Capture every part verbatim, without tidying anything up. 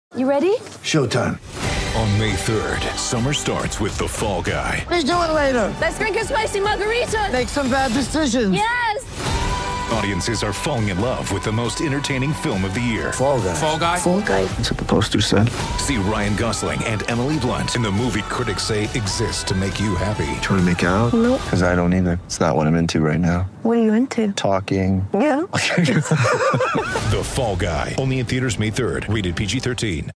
You ready? Showtime. On May third, summer starts with The Fall Guy. Let's do it later. Let's drink a spicy margarita. Make some bad decisions. Yes! Audiences are falling in love with the most entertaining film of the year. Fall Guy. Fall Guy? Fall Guy. That's what the poster said. See Ryan Gosling and Emily Blunt in the movie critics say exists to make you happy. Trying to make it out? Nope. Because I don't either. It's not what I'm into right now. What are you into? Talking. Yeah. The Fall Guy. Only in theaters May third. Rated P G thirteen.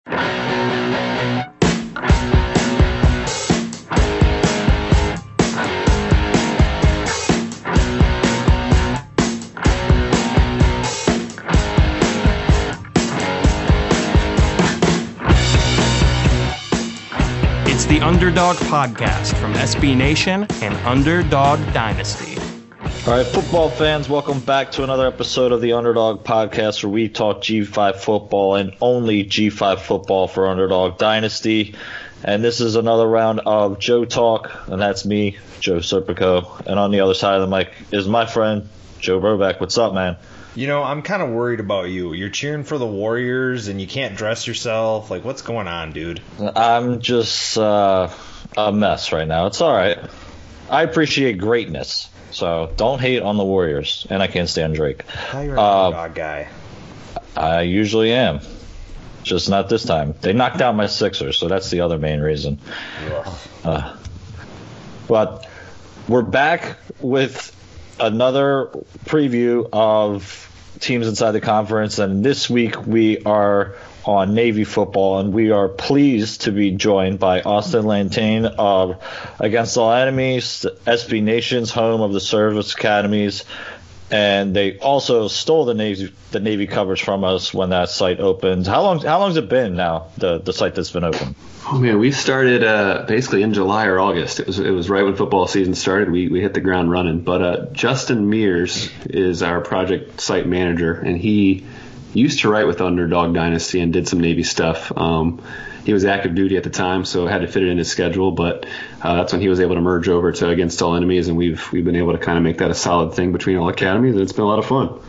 It's the Underdog Podcast from S B Nation and Underdog Dynasty. All right, football fans, welcome back to another episode of the Underdog Podcast where we talk G five football and only G five football for Underdog Dynasty. And this is another round of Joe Talk, and that's me, Joe Serpico. And on the other side of the mic is my friend, Joe Broback. What's up, man? You know, I'm kind of worried about you. You're cheering for the Warriors, and you can't dress yourself. Like, what's going on, dude? I'm just uh, a mess right now. It's all right. I appreciate greatness, so don't hate on the Warriors. And I can't stand Drake. How you're an uh, underdog guy. I usually am. Just not this time. They knocked out my Sixers, so that's the other main reason. Uh, but we're back with another preview of teams inside the conference, and this week we are on Navy football, and we are pleased to be joined by Austin Lantane of Against All Enemies, S B Nation's home of the Service Academies, and they also stole the Navy the Navy coverage from us when that site opened. How long how long's it been now, the the site that's been open? Oh man, we started uh, basically in July or August. It was it was right when football season started. We we hit the ground running. But uh, Justin Mears is our project site manager, and he used to write with Underdog Dynasty and did some Navy stuff. Um, he was active duty at the time, so had to fit it in his schedule. But uh, that's when he was able to merge over to Against All Enemies, and we've we've been able to kind of make that a solid thing between all academies, and it's been a lot of fun.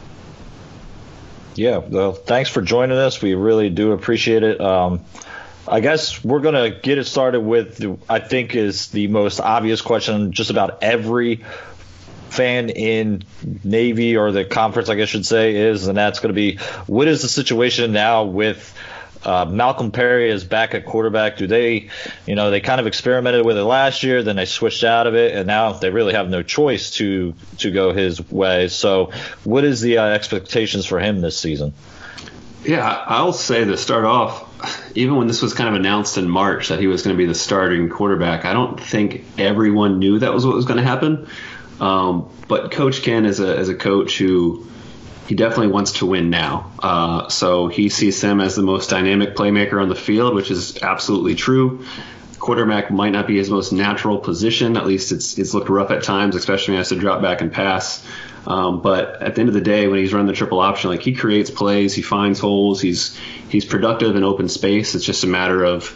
Yeah, well, thanks for joining us. We really do appreciate it. Um, I guess we're going to get it started with, I think, is the most obvious question just about every fan in Navy or the conference, I guess I should say, is, and that's going to be, what is the situation now with uh, Malcolm Perry is back at quarterback? Do they, you know, they kind of experimented with it last year, then they switched out of it, and now they really have no choice to to go his way. So what is the uh, expectations for him this season? Yeah, I'll say to start off, even when this was kind of announced in March that he was going to be the starting quarterback, I don't think everyone knew that was what was going to happen. Um, but Coach Ken is a, is a coach who he definitely wants to win now. Uh, so he sees him as the most dynamic playmaker on the field, which is absolutely true. Quarterback might not be his most natural position. At least it's it's looked rough at times, especially when he has to drop back and pass. Um, but at the end of the day, when he's running the triple option, like he creates plays, he finds holes, he's he's productive in open space. It's just a matter of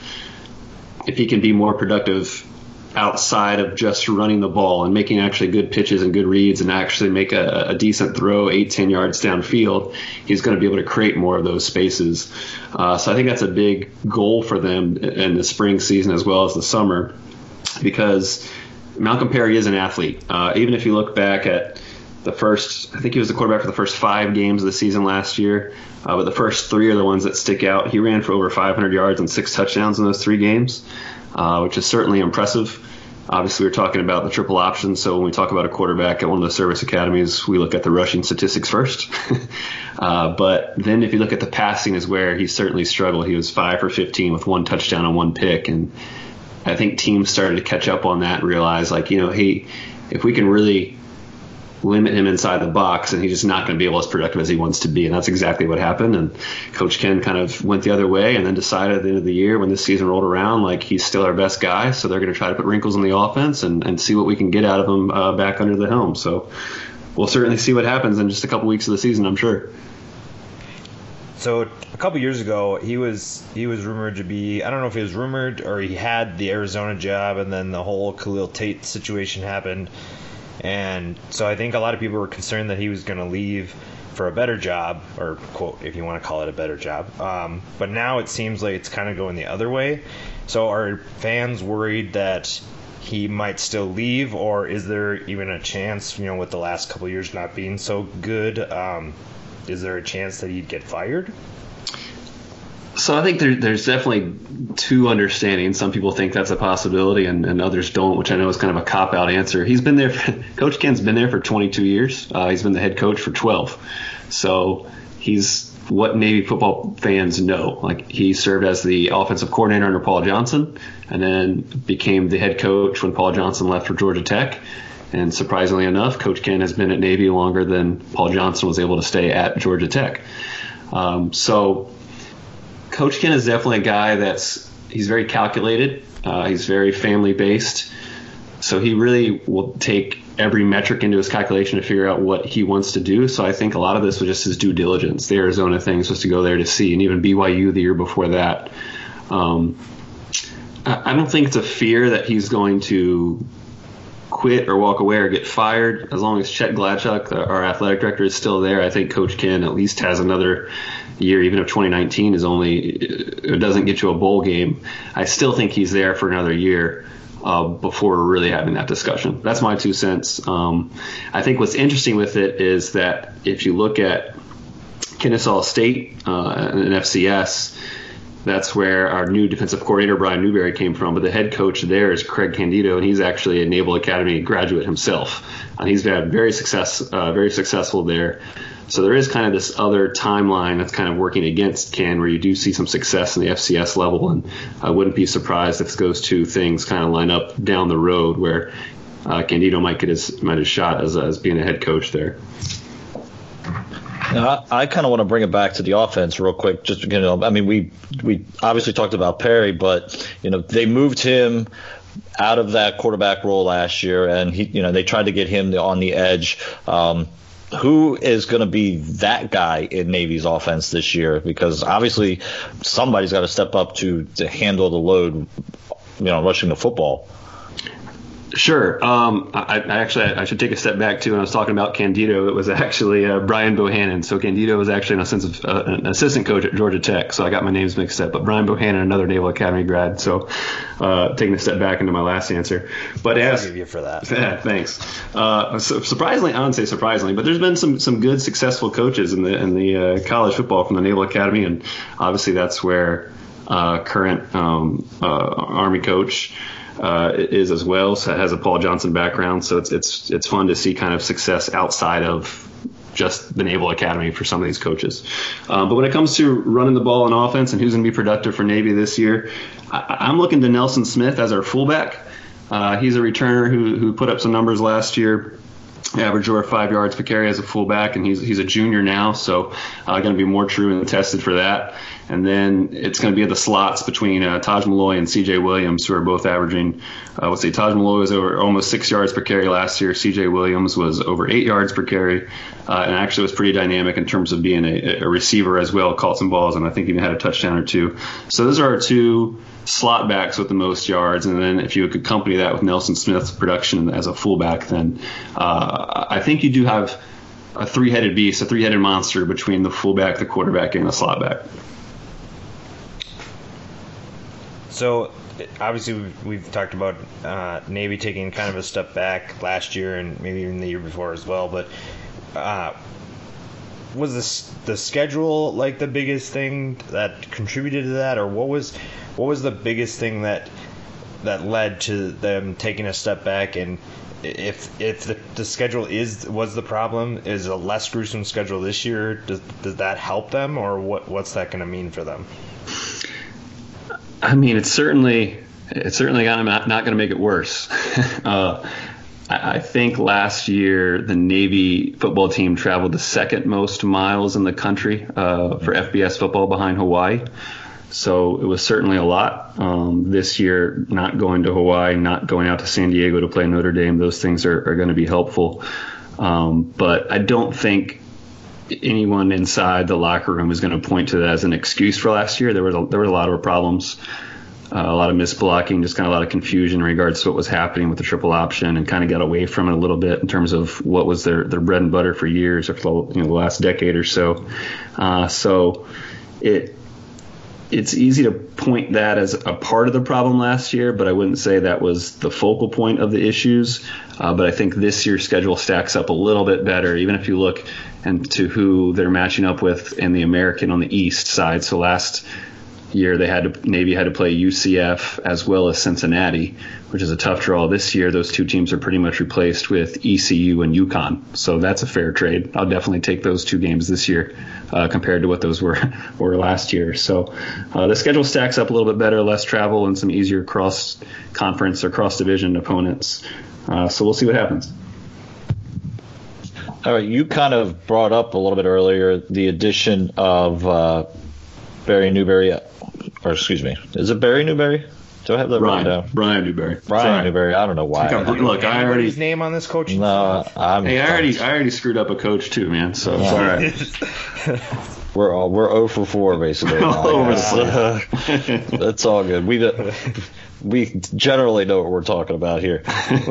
if he can be more productive outside of just running the ball and making actually good pitches and good reads and actually make a, a decent throw eight, ten yards downfield, he's going to be able to create more of those spaces. Uh, so I think that's a big goal for them in the spring season as well as the summer, because Malcolm Perry is an athlete. Uh, even if you look back at the first, I think he was the quarterback for the first five games of the season last year, uh, but the first three are the ones that stick out. He ran for over five hundred yards and six touchdowns in those three games. Uh, which is certainly impressive. Obviously, we're talking about the triple option, so when we talk about a quarterback at one of the service academies, we look at the rushing statistics first. uh, but then if you look at the passing is where he certainly struggled. He was five for fifteen with one touchdown and one pick, and I think teams started to catch up on that and realize, like, you know, hey, if we can really limit him inside the box, and he's just not going to be able as productive as he wants to be. And that's exactly what happened. And Coach Ken kind of went the other way and then decided at the end of the year when this season rolled around, like, he's still our best guy. So they're going to try to put wrinkles in the offense and, and see what we can get out of him uh, back under the helm. So we'll certainly see what happens in just a couple weeks of the season, I'm sure. So a couple years ago, he was he was rumored to be, I don't know if he was rumored or he had the Arizona job, and then the whole Khalil Tate situation happened. And so I think a lot of people were concerned that he was going to leave. for a better job, or quote, if you want to call it a better job. Um, but now it seems like it's kind of going the other way. So are fans worried that he might still leave, or is there even a chance, you know, with the last couple of years not being so good, um, is there a chance that he'd get fired? So I think there, there's definitely two understandings. Some people think that's a possibility, and, and others don't, which I know is kind of a cop-out answer. He's been there. For, Coach Ken's been there for twenty-two years. Uh, he's been the head coach for twelve. So he's what Navy football fans know. Like, he served as the offensive coordinator under Paul Johnson, and then became the head coach when Paul Johnson left for Georgia Tech. And surprisingly enough, Coach Ken has been at Navy longer than Paul Johnson was able to stay at Georgia Tech. Um, so. Coach Ken is definitely a guy that's he's very calculated. Uh, he's very family based. So he really will take every metric into his calculation to figure out what he wants to do. So I think a lot of this was just his due diligence. The Arizona thing was just to go there to see, and even B Y U the year before that. Um, I, I don't think it's a fear that he's going to quit or walk away or get fired. As long as Chet Gladchuk, our athletic director, is still there, I think Coach Ken at least has another year. Even if twenty nineteen is only it doesn't get you a bowl game, I still think he's there for another year uh, before we're really having that discussion. That's my two cents. Um, I think what's interesting with it is that if you look at Kennesaw State uh, and F C S, that's where our new defensive coordinator, Brian Newberry, came from. But the head coach there is Craig Candido, and he's actually a Naval Academy graduate himself. And he's been very success, uh, very successful there. So there is kind of this other timeline that's kind of working against Ken, where you do see some success in the F C S level. And I wouldn't be surprised if those two things kind of line up down the road, where uh, Candido might get his, might his shot as, as being a head coach there. Now, I, I kind of want to bring it back to the offense real quick. Just, you know, I mean, we we obviously talked about Perry, but you know, they moved him out of that quarterback role last year, and he, you know, they tried to get him on the edge. Um, who is going to be that guy in Navy's offense this year? Because obviously somebody's got to step up to to handle the load, you know, rushing the football. Sure. Um, I, I actually I should take a step back too. When I was talking about Candido, it was actually uh, Brian Bohannon. So Candido was actually in a sense of uh, an assistant coach at Georgia Tech. So I got my names mixed up. But Brian Bohannon, another Naval Academy grad. So uh, taking a step back into my last answer. But as I'll give you for that. Yeah, thanks. Uh, so surprisingly, I wouldn't say surprisingly, but there's been some some good successful coaches in the in the uh, college football from the Naval Academy, and obviously that's where uh, current um, uh, Army coach. Uh, is as well, so it has a Paul Johnson background, so it's it's it's fun to see kind of success outside of just the Naval Academy for some of these coaches. Um, but when it comes to running the ball on offense and who's going to be productive for Navy this year, I, I'm looking to Nelson Smith as our fullback. Uh, he's a returner who who put up some numbers last year. Average over five yards per carry as a fullback, and he's he's a junior now, so uh, going to be more true and tested for that. And then it's going to be at the slots between uh, Taj Malloy and C J Williams, who are both averaging, uh, let's say Taj Malloy was over almost six yards per carry last year. C J Williams was over eight yards per carry, uh, and actually was pretty dynamic in terms of being a, a receiver as well, caught some balls, and I think even had a touchdown or two. So those are our two slot backs with the most yards, and then if you could accompany that with Nelson Smith's production as a fullback, then uh, I think you do have a three-headed beast, a three-headed monster between the fullback, the quarterback, and the slot back. So obviously we've, we've talked about uh, Navy taking kind of a step back last year and maybe even the year before as well, but uh, was this, the schedule like the biggest thing that contributed to that, or what was what was the biggest thing that that led to them taking a step back? And if if the, the schedule is was the problem, is a less gruesome schedule this year, does does that help them, or what what's that going to mean for them? I mean, it's certainly it's certainly not, not going to make it worse. uh, I, I think last year the Navy football team traveled the second most miles in the country uh, for F B S football behind Hawaii. So it was certainly a lot. Um, this year, not going to Hawaii, not going out to San Diego to play Notre Dame, those things are, are going to be helpful. Um, but I don't think anyone inside the locker room is going to point to that as an excuse for last year. There was a, there were a lot of problems. uh, a lot of misblocking, just kind of a lot of confusion in regards to what was happening with the triple option, and kind of got away from it a little bit in terms of what was their, their bread and butter for years, or for the, you know, the last decade or so. Uh, so it it's easy to point that as a part of the problem last year, but I wouldn't say that was the focal point of the issues. Uh, but I think this year's schedule stacks up a little bit better, even if you look into who they're matching up with in the American on the East side. So last year they had to, Navy had to play U C F as well as Cincinnati, which is a tough draw. This year those two teams are pretty much replaced with E C U and UConn, so that's a fair trade. I'll definitely take those two games this year uh, compared to what those were were last year. So uh, the schedule stacks up a little bit better, less travel, and some easier cross conference or cross division opponents. Uh, so we'll see what happens. All right, you kind of brought up a little bit earlier the addition of uh, Barry Newberry, or excuse me, is it Barry Newberry? Do I have that Brian, written down? Brian Newberry. Brian Sorry. Newberry. I don't know why. I Look, I already his name on this coaching No, staff. I'm. Hey, I already I already screwed up a coach too, man. So it's all right. We're all, we're zero for four basically. All over the place. That's all good. We we generally know what we're talking about here.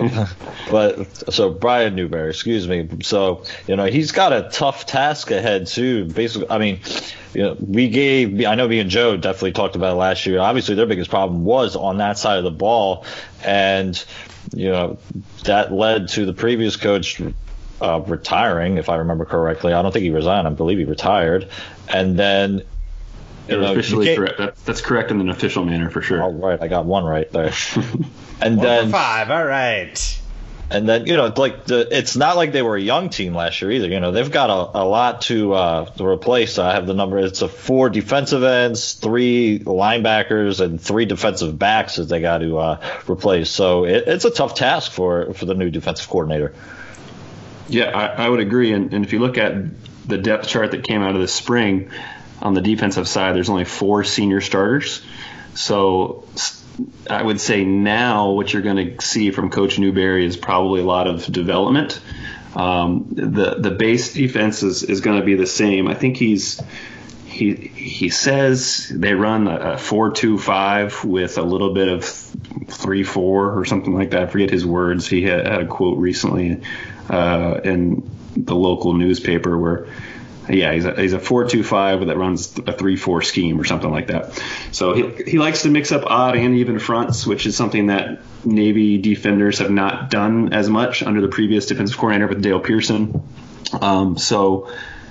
But so Brian Newberry, excuse me. So you know he's got a tough task ahead too. Basically, I mean, you know, we gave. I know me and Joe definitely talked about it last year. Obviously, their biggest problem was on that side of the ball, and you know that led to the previous coach Uh, retiring, if I remember correctly. I don't think he resigned. I believe he retired. And then, you You're know, officially you correct. That, that's correct in an official manner for sure. All right, I got one right there. And One then for five. All right. And then, you know, like the, it's not like they were a young team last year either. You know, they've got a, a lot to uh, to replace. I have the number. It's a four defensive ends, three linebackers, and three defensive backs that they got to uh, replace. So it, it's a tough task for for the new defensive coordinator. Yeah, I, I would agree. And, and if you look at the depth chart that came out of this spring, on the defensive side, there's only four senior starters. So I would say now what you're going to see from Coach Newberry is probably a lot of development. Um, the the base defense is, is going to be the same. I think he's he he says they run a four two five with a little bit of three four or something like that. I forget his words. He had, had a quote recently uh, in the local newspaper where, yeah, he's a, he's a four two five that runs a three four scheme or something like that. So he he likes to mix up odd and even fronts, which is something that Navy defenders have not done as much under the previous defensive coordinator with Dale Pearson. Um, so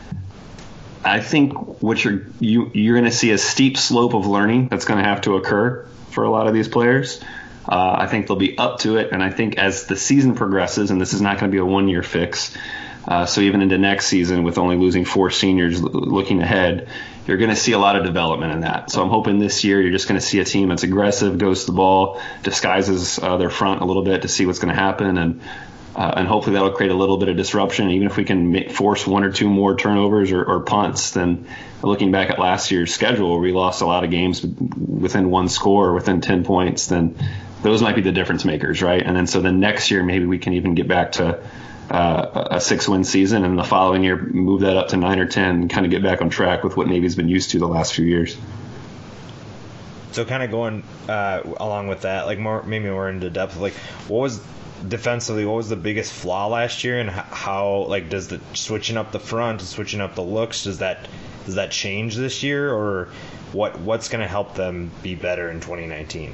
I think what you're you, you're going to see a steep slope of learning that's going to have to occur for a lot of these players. Uh, I think they'll be up to it, and I think as the season progresses, and this is not going to be a one-year fix, uh, so even into next season with only losing four seniors l- looking ahead, you're going to see a lot of development in that. So I'm hoping this year you're just going to see a team that's aggressive, goes to the ball, disguises uh, their front a little bit to see what's going to happen, and uh, and hopefully that'll create a little bit of disruption. Even if we can make, force one or two more turnovers or, or punts, then looking back at last year's schedule where we lost a lot of games within one score or within ten points, then those might be the difference makers, right? And then so then next year maybe we can even get back to uh, a six-win season, and the following year move that up to nine or ten and kind of get back on track with what Navy's been used to the last few years. So kind of going uh, along with that, like more maybe more into depth, like what was defensively, what was the biggest flaw last year, and how like does the switching up the front, switching up the looks, does that does that change this year, or what what's going to help them be better in twenty nineteen?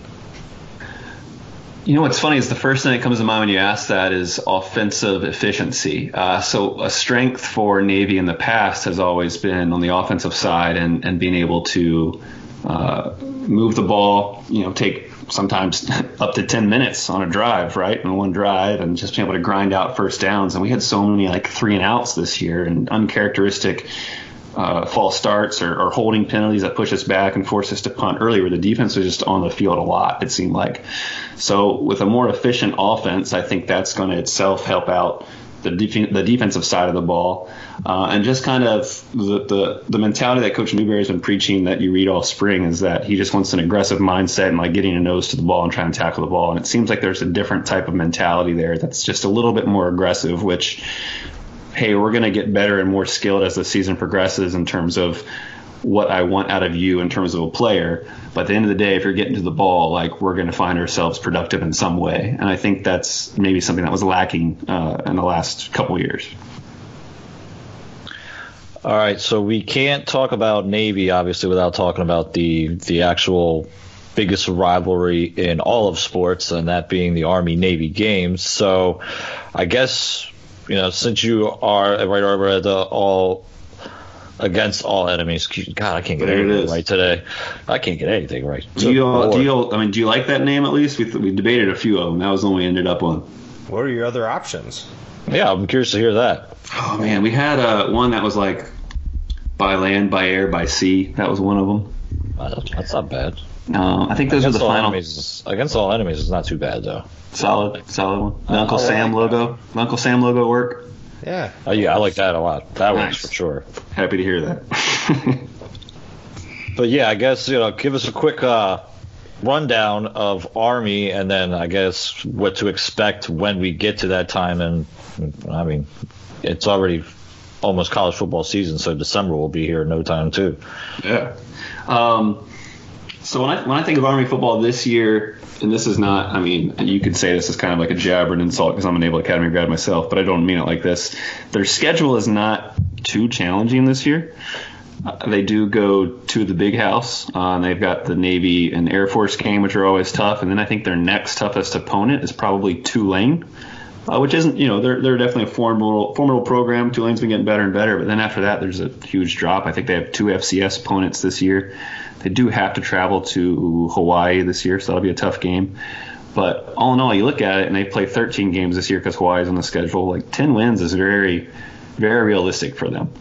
You know what's funny is the first thing that comes to mind when you ask that is offensive efficiency. Uh, so a strength for Navy in the past has always been on the offensive side and, and being able to uh, move the ball, you know, take sometimes up to ten minutes on a drive, right, in one drive, and just being able to grind out first downs. And we had so many like three and outs this year and uncharacteristic Uh, false starts or, or holding penalties that push us back and force us to punt early, where the defense was just on the field a lot, it seemed like. So with a more efficient offense, I think that's going to itself help out the, def- the defensive side of the ball. Uh, and just kind of the, the, the mentality that Coach Newberry has been preaching that you read all spring is that he just wants an aggressive mindset and like getting a nose to the ball and trying to tackle the ball. And it seems like there's a different type of mentality there that's just a little bit more aggressive, which – hey, we're going to get better and more skilled as the season progresses in terms of what I want out of you in terms of a player. But at the end of the day, if you're getting to the ball, like, we're going to find ourselves productive in some way. And I think that's maybe something that was lacking uh, in the last couple of years. All right, so we can't talk about Navy, obviously, without talking about the the actual biggest rivalry in all of sports, and that being the Army-Navy games. So I guess, you know, since you are right over at the all against all enemies, God, I can't get There it anything is. right today. I can't get anything right. Do you, all, do Lord. you all, I mean, do you like that name at least? We, we debated a few of them. That was the one we ended up on. What are your other options? Yeah, I'm curious to hear that. Oh, man, we had uh, one that was like by land, by air, by sea. That was one of them. Uh, That's not bad. Um, I think those Against are the all final. enemies, is- against all enemies is not too bad though. Solid, solid one. The Uncle I Sam like logo. The Uncle Sam logo work. Yeah. Oh yeah, I like that a lot. That Nice. works for sure. Happy to hear that. But yeah, I guess, you know, give us a quick uh, rundown of Army, and then I guess what to expect when we get to that time. And I mean, it's already almost college football season, so December will be here in no time too. Yeah. Um, so when I when I think of Army football this year, and this is not, I mean, you could say this is kind of like a jab or an insult because I'm a Naval Academy grad myself, but I don't mean it like this. Their schedule is not too challenging this year. Uh, they do go to the Big House, uh, and they've got the Navy and Air Force game, which are always tough. And then I think their next toughest opponent is probably Tulane, uh, which isn't, you know, they're they're definitely a formidable formidable program. Tulane's been getting better and better, but then after that, there's a huge drop. I think they have two F C S opponents this year. They do have to travel to Hawaii this year, so that'll be a tough game. But all in all, you look at it, and they play thirteen games this year because Hawaii's on the schedule. Like ten wins is very, very realistic for them.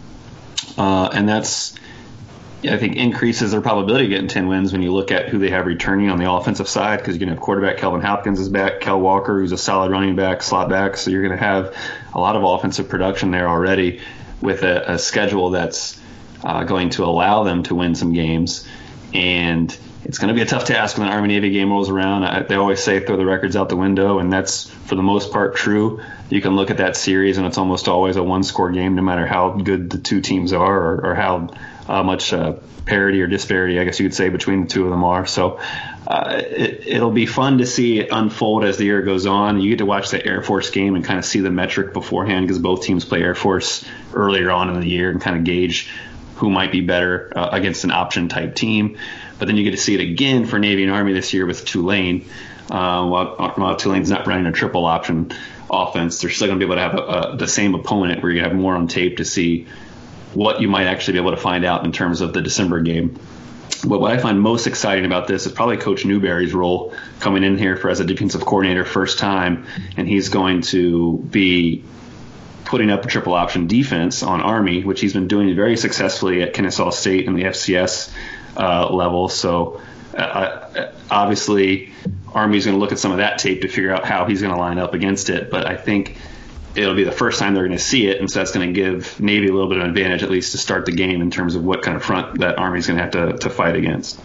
Uh, and that's, I think, increases their probability of getting ten wins when you look at who they have returning on the offensive side, because you're going to have quarterback Kelvin Hopkins is back, Kel Walker, who's a solid running back, slot back. So you're going to have a lot of offensive production there already with a, a schedule that's uh, going to allow them to win some games. And it's going to be a tough task when the Army-Navy game rolls around. I, they always say throw the records out the window, and that's for the most part true. You can look at that series, and it's almost always a one-score game, no matter how good the two teams are, or, or how uh, much uh, parity or disparity, I guess you could say, between the two of them are. So uh, it, it'll be fun to see it unfold as the year goes on. You get to watch the Air Force game and kind of see the metric beforehand, because both teams play Air Force earlier on in the year, and kind of gauge who might be better uh, against an option-type team. But then you get to see it again for Navy and Army this year with Tulane. Uh, while, while Tulane's not running a triple option offense, they're still going to be able to have a, a, the same opponent where you have more on tape to see what you might actually be able to find out in terms of the December game. But what I find most exciting about this is probably Coach Newberry's role coming in here for as a defensive coordinator first time, and he's going to be putting up a triple option defense on Army, which he's been doing very successfully at Kennesaw State in the F C S uh, level. So uh, obviously Army's going to look at some of that tape to figure out how he's going to line up against it. But I think it'll be the first time they're going to see it, and so that's going to give Navy a little bit of an advantage, at least to start the game, in terms of what kind of front that Army's going to have to, to fight against.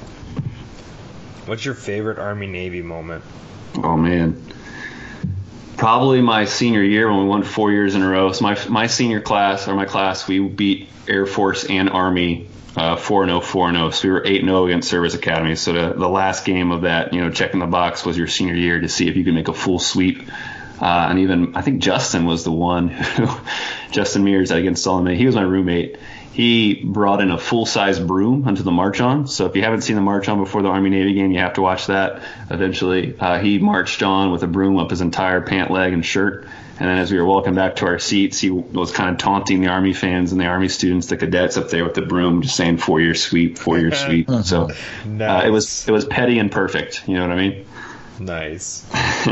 What's your favorite Army-Navy moment? Oh, man. Probably my senior year when we won four years in a row. So my my senior class, or my class, we beat Air Force and Army uh, four and oh, four and oh. So we were eight and oh against Service Academy. So the, the last game of that, you know, checking the box was your senior year to see if you could make a full sweep. Uh, and even, I think Justin was the one who, Justin Mears against Solomon, he was my roommate. He brought in a full-size broom onto the march-on. So if you haven't seen the march-on before the Army-Navy game, you have to watch that eventually. Uh, he marched on with a broom up his entire pant leg and shirt. And then as we were walking back to our seats, he was kind of taunting the Army fans and the Army students, the cadets up there with the broom, just saying four-year sweep, four-year sweep. So uh, it was it was petty and perfect. You know what I mean? Nice.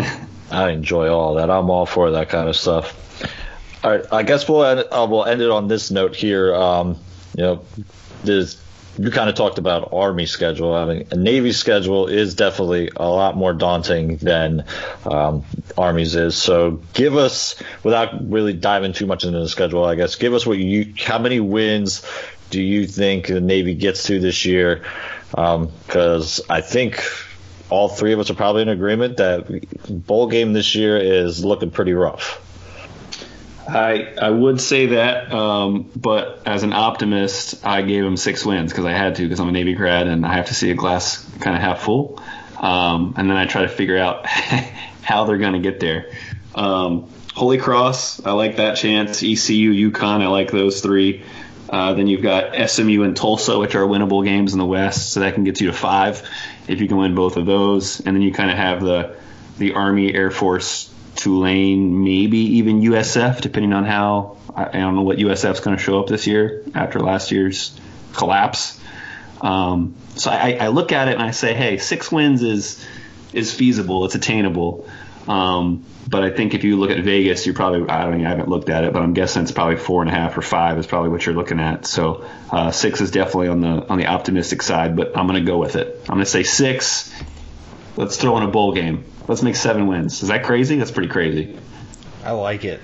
I enjoy all that. I'm all for that kind of stuff. All right, I guess we'll end, uh, we'll end it on this note here. Um, you know, this, you kind of talked about Army schedule. I mean, a Navy schedule is definitely a lot more daunting than um, Army's is. So give us, without really diving too much into the schedule, I guess, give us what you, how many wins do you think the Navy gets to this year? Because um, I think all three of us are probably in agreement that bowl game this year is looking pretty rough. I I would say that, um, but as an optimist, I gave them six wins because I had to because I'm a Navy grad and I have to see a glass kind of half full. Um, and then I try to figure out how they're going to get there. Um, Holy Cross, I like that chance. E C U, UConn, I like those three. Uh, then you've got S M U and Tulsa, which are winnable games in the West, so that can get you to five if you can win both of those. And then you kind of have the the Army, Air Force, Tulane, maybe even U S F, depending on how – I don't know what U S F's going to show up this year after last year's collapse. Um, so I, I look at it and I say, hey, six wins is is feasible. It's attainable. Um, but I think if you look at Vegas, you're probably – I don't know, I haven't looked at it, but I'm guessing it's probably four and a half or five is probably what you're looking at. So uh, six is definitely on the on the optimistic side, but I'm going to go with it. I'm going to say six. Let's throw in a bowl game. Let's make seven wins. Is that crazy? That's pretty crazy. I like it.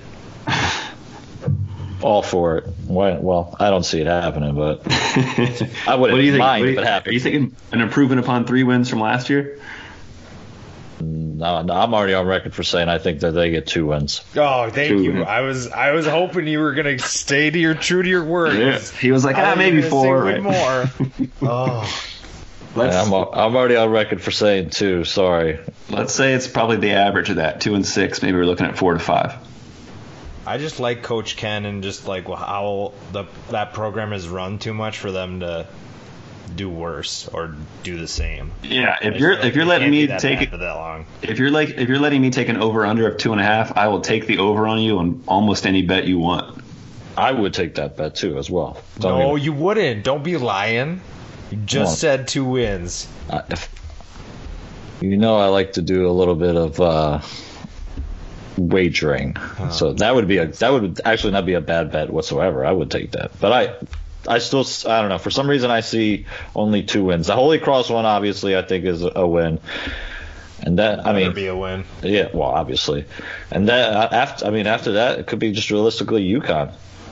All for it. Well, I don't see it happening, but I wouldn't what do you think? mind you, if it happened. Are you thinking an improvement upon three wins from last year? No, no, I'm already on record for saying I think that they get two wins. Oh, thank Two you. wins. I was I was hoping you were gonna stay to your true to your words. Yeah. He was like, I ah, was maybe gonna four. say Right? one more. Oh, Let's, I'm, I'm already on record for saying two. Sorry. let's say it's probably the average of that, two and six. Maybe we're looking at four to five. I just like Coach Ken and just like how the that program is run too much for them to do worse or do the same. Yeah, I if just you're feel like if you're they letting can't be me that take bad it, for that long. if you're like if you're letting me take an over under of two and a half, I will take the over on you on almost any bet you want. I would take that bet too as well. Don't No, even- you wouldn't. Don't be lying. You just Well, said two wins. I, if, you know I like to do a little bit of uh, wagering, so that would be a that would actually not be a bad bet whatsoever. I would take that, but I I still I don't know, for some reason I see only two wins. The Holy Cross one obviously I think is a win, and that I Better mean be a win. yeah, well obviously, and that after I mean after that it could be just realistically UConn.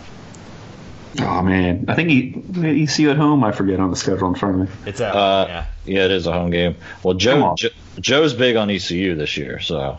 Oh man, I think he E C U at home. I forget on the schedule in front of me. It's at Uh, yeah. yeah, it is a home game. Well, Come Joe, on. Joe Joe's big on E C U this year, so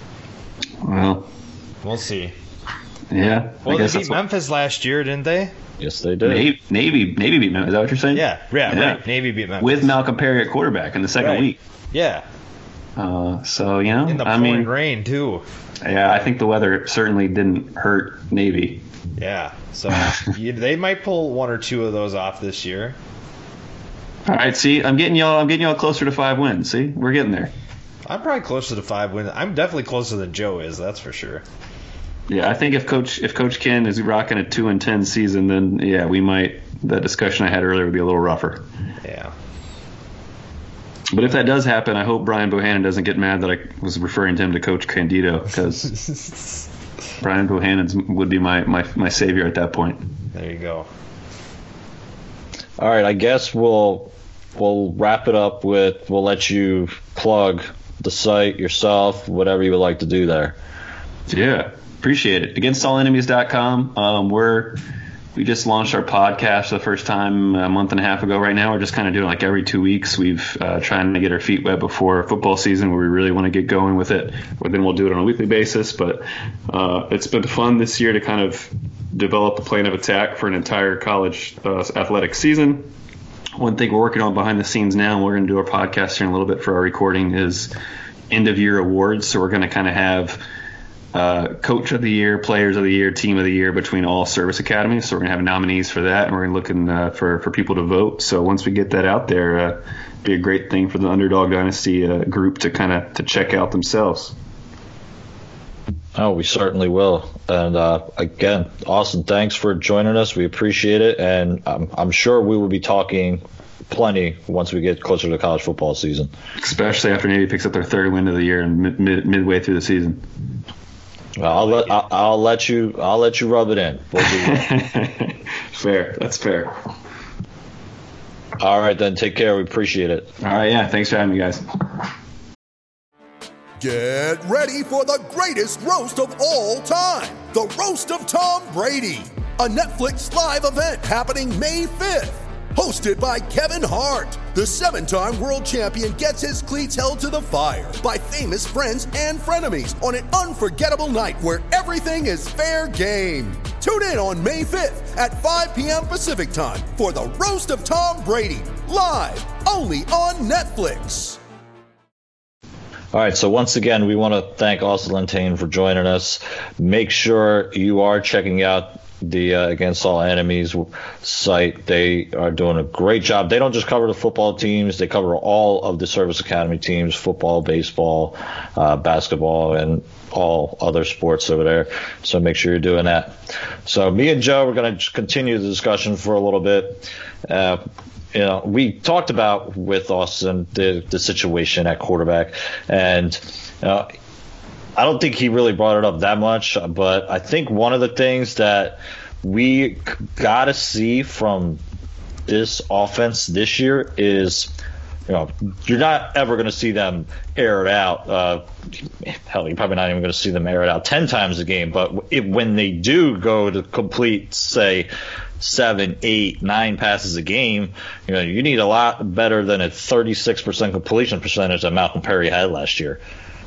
Well, We'll see. yeah. Well, I they guess beat that's what, Memphis last year, didn't they? yes they did. Navy, Navy, Navy beat Memphis. Is that what you're saying? Yeah, yeah, Yeah. right. Navy beat Memphis. With Malcolm Perry at quarterback in the second Right. week. Yeah, Uh, so you know, in the I pouring mean, rain too. yeah, I think the weather certainly didn't hurt Navy. Yeah, so you, they might pull one or two of those off this year. All right, see, I'm getting y'all. I'm getting y'all closer to five wins. See, we're getting there. I'm probably closer to five wins. I'm definitely closer than Joe is. That's for sure. Yeah, I think if Coach if Coach Ken is rocking a two and ten season, then yeah, we might. That discussion I had earlier would be a little rougher. Yeah. But if that does happen, I hope Brian Bohannon doesn't get mad that I was referring to him to Coach Candido, because Brian Bohannon would be my, my, my savior at that point. There you go. All right, I guess we'll we'll wrap it up with we'll let you plug the site yourself, whatever you would like to do there. Yeah, appreciate it. against all enemies dot com. Um, we're we just launched our podcast for the first time a month and a half ago. Right now, we're just kind of doing it like every two weeks. We've uh, trying to get our feet wet before football season, where we really want to get going with it. Well, then we'll do it on a weekly basis. But uh, it's been fun this year to kind of develop a plan of attack for an entire college uh, athletic season. One thing we're working on behind the scenes now, and we're going to do our podcast here in a little bit for our recording, is end of year awards. So we're going to kind of have uh, coach of the year, players of the year, team of the year between all service academies. So we're going to have nominees for that, and we're looking uh, for for people to vote. So once we get that out there, uh, be a great thing for the Underdog Dynasty uh, group to kind of to check out themselves. Oh, we certainly will. And uh, again, Austin, thanks for joining us. We appreciate it, and I'm, I'm sure we will be talking plenty once we get closer to college football season. Especially after Navy picks up their third win of the year and mid, mid, midway through the season. Well, I'll let I'll, I'll let you I'll let you rub it in. We'll do that. Fair. That's fair. All right, then. Take care. We appreciate it. All right. Yeah. Thanks for having me, guys. Get ready for the greatest roast of all time, the Roast of Tom Brady, a Netflix live event happening May fifth. Hosted by Kevin Hart, the seven-time world champion gets his cleats held to the fire by famous friends and frenemies on an unforgettable night where everything is fair game. Tune in on May fifth at five p.m. Pacific time for the Roast of Tom Brady, live only on Netflix. All right, so once again, we want to thank Austin Lentane for joining us. Make sure you are checking out the uh, Against All Enemies site. They are doing a great job. They don't just cover the football teams. They cover all of the Service Academy teams, football, baseball, uh, basketball, and all other sports over there. So make sure you're doing that. So me and Joe, we're going to continue the discussion for a little bit. Uh, You know, we talked about with Austin the, the situation at quarterback, and uh, I don't think he really brought it up that much, but I think one of the things that we got to see from this offense this year is, you know, you're not ever going to see them air it out. Uh, hell, you're probably not even going to see them air it out ten times a game, but if, when they do go to complete, say, seven, eight, nine passes a game, you know, you need a lot better than a thirty-six percent completion percentage that Malcolm Perry had last year.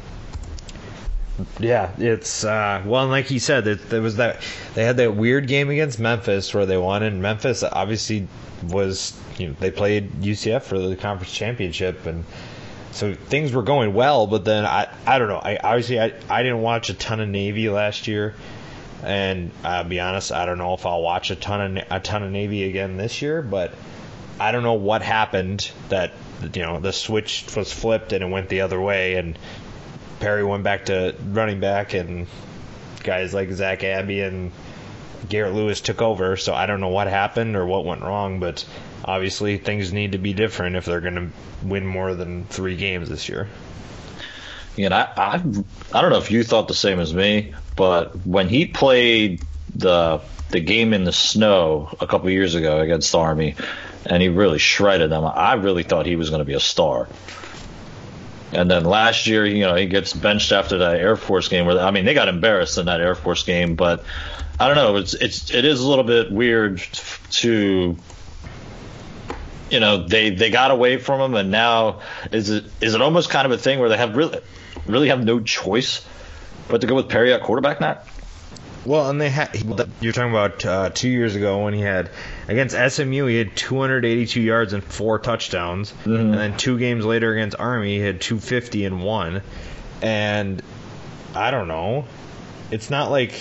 Yeah, it's uh, well, and like he said, there, there was that they had that weird game against Memphis where they won, and Memphis obviously was, you know, they played U C F for the conference championship, and so things were going well. But then I, I don't know. I obviously I, I didn't watch a ton of Navy last year. And I'll be honest, I don't know if I'll watch a ton of a ton of Navy again this year, but I don't know what happened that, you know, the switch was flipped and it went the other way, and Perry went back to running back, and guys like Zach Abbey and Garrett Lewis took over. So I don't know what happened or what went wrong, but obviously things need to be different if they're going to win more than three games this year. You know, I, I I don't know if you thought the same as me, but when he played the the game in the snow a couple years ago against Army, and he really shredded them, I really thought he was going to be a star. And then last year, you know, he gets benched after that Air Force game where, I mean, they got embarrassed in that Air Force game, but I don't know, it's it's it is a little bit weird to, you know, they they got away from him, and now is it is it almost kind of a thing where they have really really have no choice but to go with Perry at quarterback now? Well, and they had, you're talking about uh, two years ago when he had, against S M U, he had two hundred eighty-two yards and four touchdowns. Mm-hmm. And then two games later against Army, he had two hundred fifty and one. And I don't know. It's not like,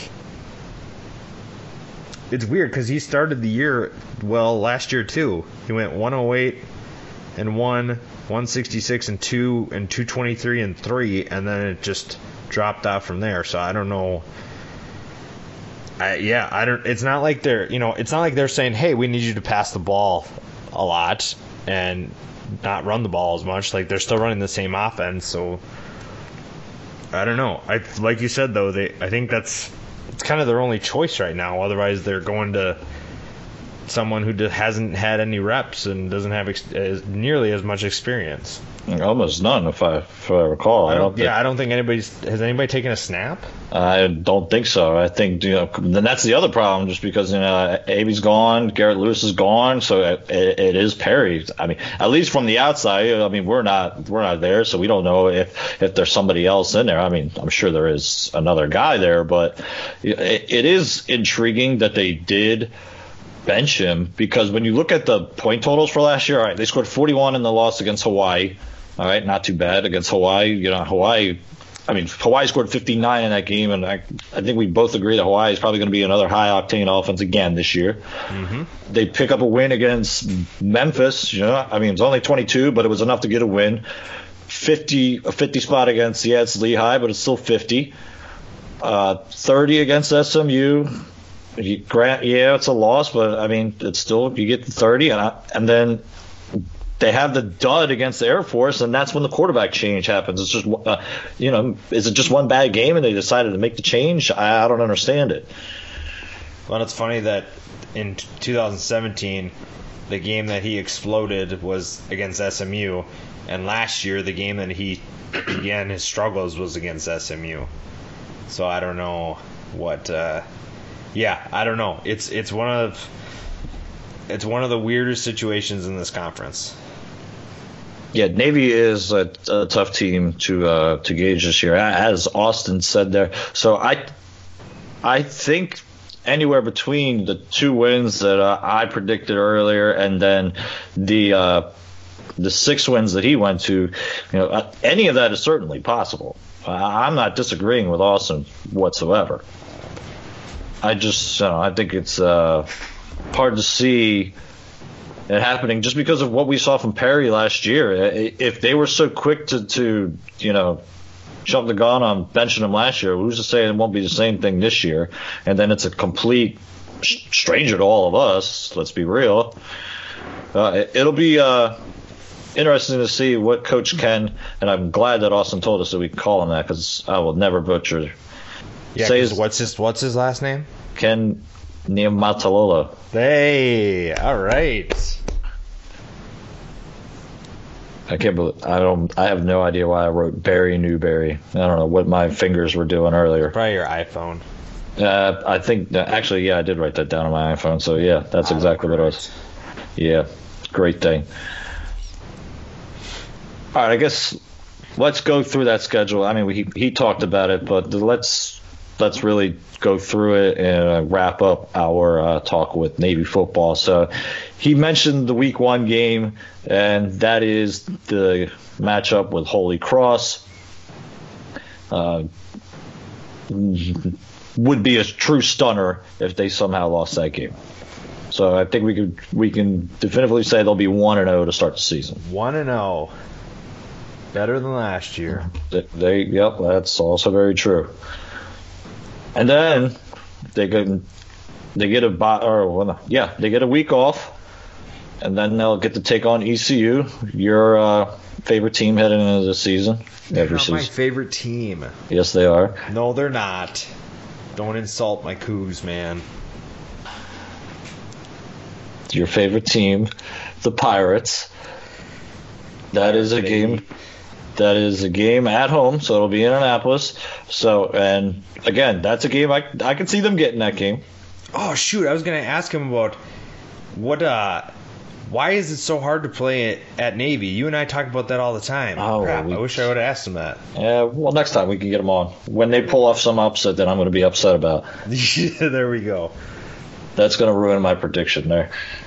it's weird because he started the year, well, last year too. He went one oh eight and one, one sixty-six and two, and two twenty-three and three, and then it just dropped off from there. So I don't know. I, yeah, I don't. It's not like they're, you know, it's not like they're saying, "Hey, we need you to pass the ball a lot and not run the ball as much." Like, they're still running the same offense. So I don't know. I like you said though. They, I think that's it's kind of their only choice right now. Otherwise, they're going to someone who just hasn't had any reps and doesn't have ex- as, nearly as much experience. Almost none, if I, if I recall. I don't, I don't yeah, think, I don't think anybody's has anybody taken a snap. I don't think so. I think, you know, then that's the other problem, just because, you know, Aby's gone, Garrett Lewis is gone, so it, it is Perry. I mean, at least from the outside, I mean, we're not we're not there, so we don't know if if there's somebody else in there. I mean, I'm sure there is another guy there, but it, it is intriguing that they did bench him, because when you look at the point totals for last year, all right, they scored forty-one in the loss against Hawaii. All right, not too bad against Hawaii. You know, Hawaii, I mean, Hawaii scored fifty-nine in that game, and I, I think we both agree that Hawaii is probably going to be another high-octane offense again this year. Mm-hmm. They pick up a win against Memphis. You know, I mean, it's only twenty-two, but it was enough to get a win. fifty, a fifty spot against, yeah, it's Lehigh, but it's still fifty. Uh, thirty against S M U. You grant, yeah, it's a loss, but I mean, it's still, you get the thirty, and I, and then they have the dud against the Air Force, and that's when the quarterback change happens. It's just, uh, you know, is it just one bad game and they decided to make the change? I, I don't understand it. Well, it's funny that in two thousand seventeen, the game that he exploded was against S M U, and last year the game that he began his struggles was against S M U. So I don't know what. Uh, yeah, I don't know. It's it's one of. it's one of the weirdest situations in this conference. Yeah, Navy is a, a tough team to uh, to gauge this year, as Austin said there. So I I think anywhere between the two wins that uh, I predicted earlier and then the uh, the six wins that he went to, you know, uh, any of that is certainly possible. Uh, I'm not disagreeing with Austin whatsoever. I just uh, I think it's uh, hard to see it happening just because of what we saw from Perry last year. If they were so quick to, to you know, jump the gun on benching him last year, who's to say it won't be the same thing this year? And then it's a complete stranger to all of us, let's be real. Uh, it'll be uh, interesting to see what Coach Ken, and I'm glad that Austin told us that we can call him that because I will never butcher. Yeah, say his, what's his what's his last name? Ken Niumatalolo. Hey, all right. I can't believe I don't. I have no idea why I wrote Barry Newberry. I don't know what my fingers were doing earlier. Probably your iPhone. Uh, I think actually, yeah, I did write that down on my iPhone. So yeah, that's exactly what it was. Yeah, great thing. All right, I guess let's go through that schedule. I mean, we, he he talked about it, but let's let's really go through it and uh, wrap up our uh, talk with Navy football. So he mentioned the week one game, and that is the matchup with Holy Cross. Uh, would be a true stunner if they somehow lost that game. So I think we could we can definitively say they'll be one and zero to start the season. One and zero, better than last year. They, they yep, that's also very true. And then they get they get a or well, yeah they get a week off, and then they'll get to take on E C U, your uh, favorite team heading into the season. They're Every not season. my favorite team. Yes, they are. No, they're not. Don't insult my Cougs, man. Your favorite team, the Pirates. That is a game. That is a game at home, so it'll be in Annapolis. So, and again, that's a game I I can see them getting that game. Oh shoot! I was gonna ask him about what. uh Why is it so hard to play it at Navy? You and I talk about that all the time. Oh, Crap! we, I wish I would have asked him that. Yeah, well, next time we can get them on. When they pull off some upset that I'm going to be upset about. Yeah, there we go. That's going to ruin my prediction there.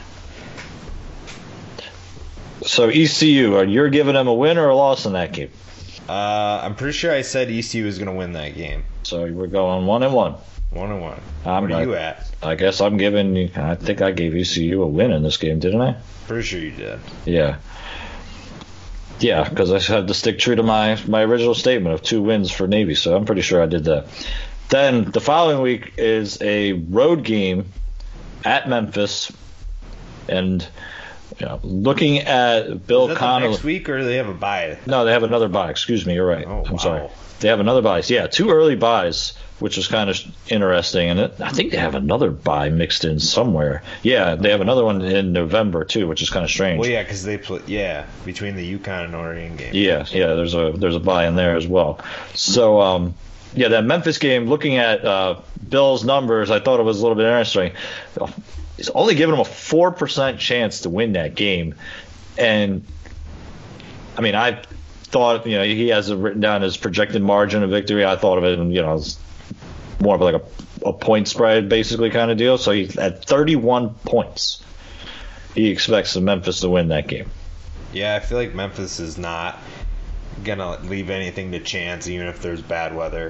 So E C U, you're giving them a win or a loss in that game? Uh, I'm pretty sure I said E C U was going to win that game. So we're going one and one. One and one. I'm What are not, you at? I guess I'm giving. I think I gave E C U a win in this game, didn't I? Pretty sure you did. Yeah. Yeah, because I had to stick true to my, my original statement of two wins for Navy, so I'm pretty sure I did that. Then the following week is a road game at Memphis, and you know, looking at Bill Is that Connolly. the next week, or do they have a bye? No, they have another bye. Excuse me, you're right. Oh, I'm wow. sorry. They have another bye. Yeah, two early buys, which is kind of interesting. And it, I think they have another bye mixed in somewhere. Yeah, they have another one in November, too, which is kind of strange. Well, yeah, because they play. Yeah, between the UConn and Notre Dame game. Yeah, yeah, there's a there's a bye in there as well. So, um, yeah, that Memphis game, looking at uh, Bill's numbers, I thought it was a little bit interesting. He's only giving them a four percent chance to win that game. And, I mean, I thought, you know, he has it written down as projected margin of victory. I thought of it, you know, as more of like a, a point spread basically kind of deal. So he's at thirty-one points. He expects Memphis to win that game. Yeah, I feel like Memphis is not going to leave anything to chance, even if there's bad weather.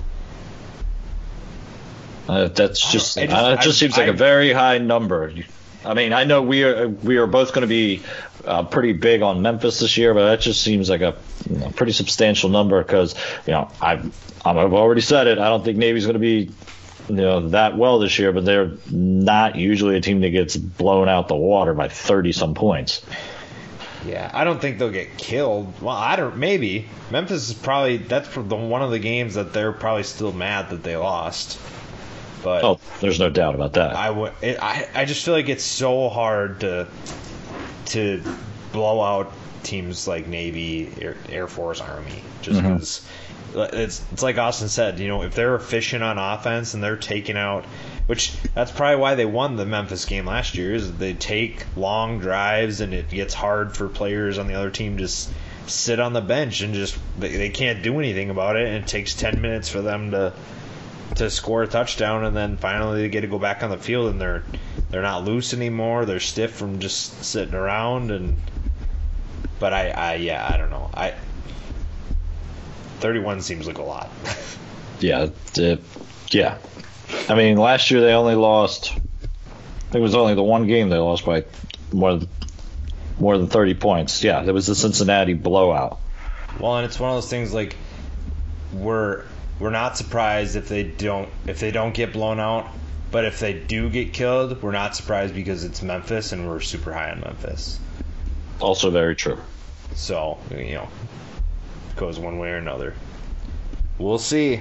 Uh, that's just, I just uh, it just I, seems like I, a very high number. I mean, I know we are we are both going to be uh, pretty big on Memphis this year, but that just seems like a you know, pretty substantial number because you know I've I've already said it. I don't think Navy's going to be you know that well this year, but they're not usually a team that gets blown out the water by thirty some points. Yeah, I don't think they'll get killed. Well, I don't. Maybe Memphis is probably that's the one of the games that they're probably still mad that they lost. But oh, there's no doubt about that. I would. I I just feel like it's so hard to to blow out teams like Navy, Air, Air Force, Army, just because mm-hmm. it's it's like Austin said. You know, if they're efficient on offense and they're taking out which that's probably why they won the Memphis game last year. Is they take long drives and it gets hard for players on the other team to just sit on the bench and just they, they can't do anything about it. And it takes ten minutes for them to to score a touchdown, and then finally they get to go back on the field and they're they're not loose anymore. They're stiff from just sitting around. And but I, I yeah I don't know I thirty-one seems like a lot. Yeah, it, yeah. I mean, last year they only lost. I think it was only the one game they lost by more than more than thirty points. Yeah, it was the Cincinnati blowout. Well, and it's one of those things like we're we're not surprised if they don't if they don't get blown out, but if they do get killed, we're not surprised because it's Memphis and we're super high on Memphis. Also very true. So, you know, it goes one way or another. We'll see.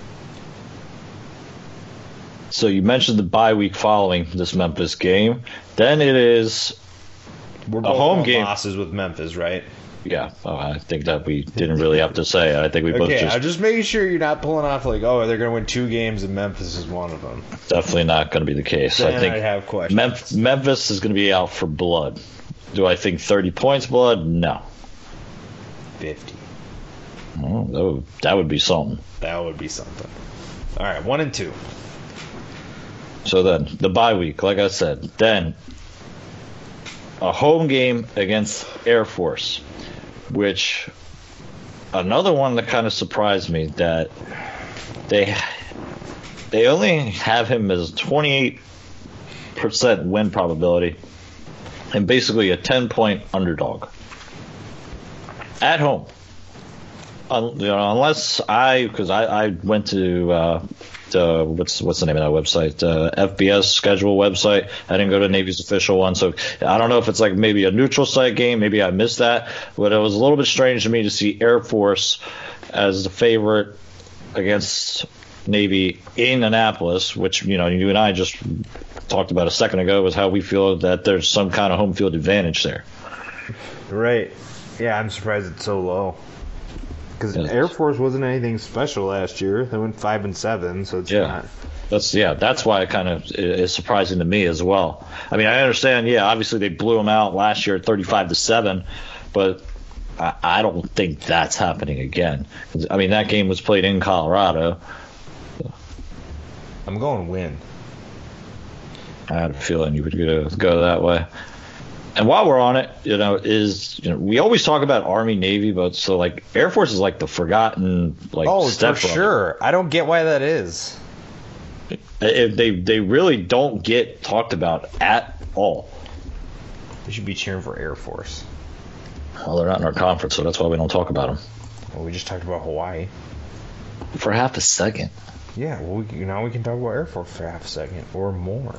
So you mentioned the bye week following this Memphis game. Then it is We're a both home going game. losses with Memphis, right? Yeah, oh, I think that we didn't really have to say it. I think we both Okay, just I'm just making sure you're not pulling off like, oh, they're going to win two games and Memphis is one of them. definitely not going to be the case. Then I think I have questions. Mem- Memphis is going to be out for blood. Do I think thirty points blood? No. fifty. Oh, that would, that would be something. That would be something. All right, one and two. So then, the bye week, like I said, then a home game against Air Force, which another one that kind of surprised me that they they only have him as twenty-eight percent win probability and basically a ten-point underdog at home. Un, you know, unless I, because I, I went to uh, the what's what's the name of that website? Uh, F B S schedule website. I didn't go to Navy's official one, so I don't know if it's like maybe a neutral site game. Maybe I missed that, but it was a little bit strange to me to see Air Force as the favorite against Navy in Annapolis, which you know you and I just talked about a second ago, was how we feel that there's some kind of home field advantage there. Right. Yeah, I'm surprised it's so low. Because Yes. Air Force wasn't anything special last year. They went five and seven, so it's Yeah. not. That's yeah. That's why it kind of is surprising to me as well. I mean, I understand. Yeah, obviously they blew them out last year at thirty-five to seven, but I, I don't think that's happening again. I mean, that game was played in Colorado. I'm going win. I had a feeling you would go, go that way. And while we're on it, you know, is you know we always talk about Army Navy, but so like Air Force is like the forgotten like Oh, step for brother. sure. I don't get why that is. If they they really don't get talked about at all. They should be cheering for Air Force. Well, they're not in our conference, so that's why we don't talk about them Well, we just talked about Hawaii. for half a second. Yeah, well, we, now we can talk about Air Force for half a second or more.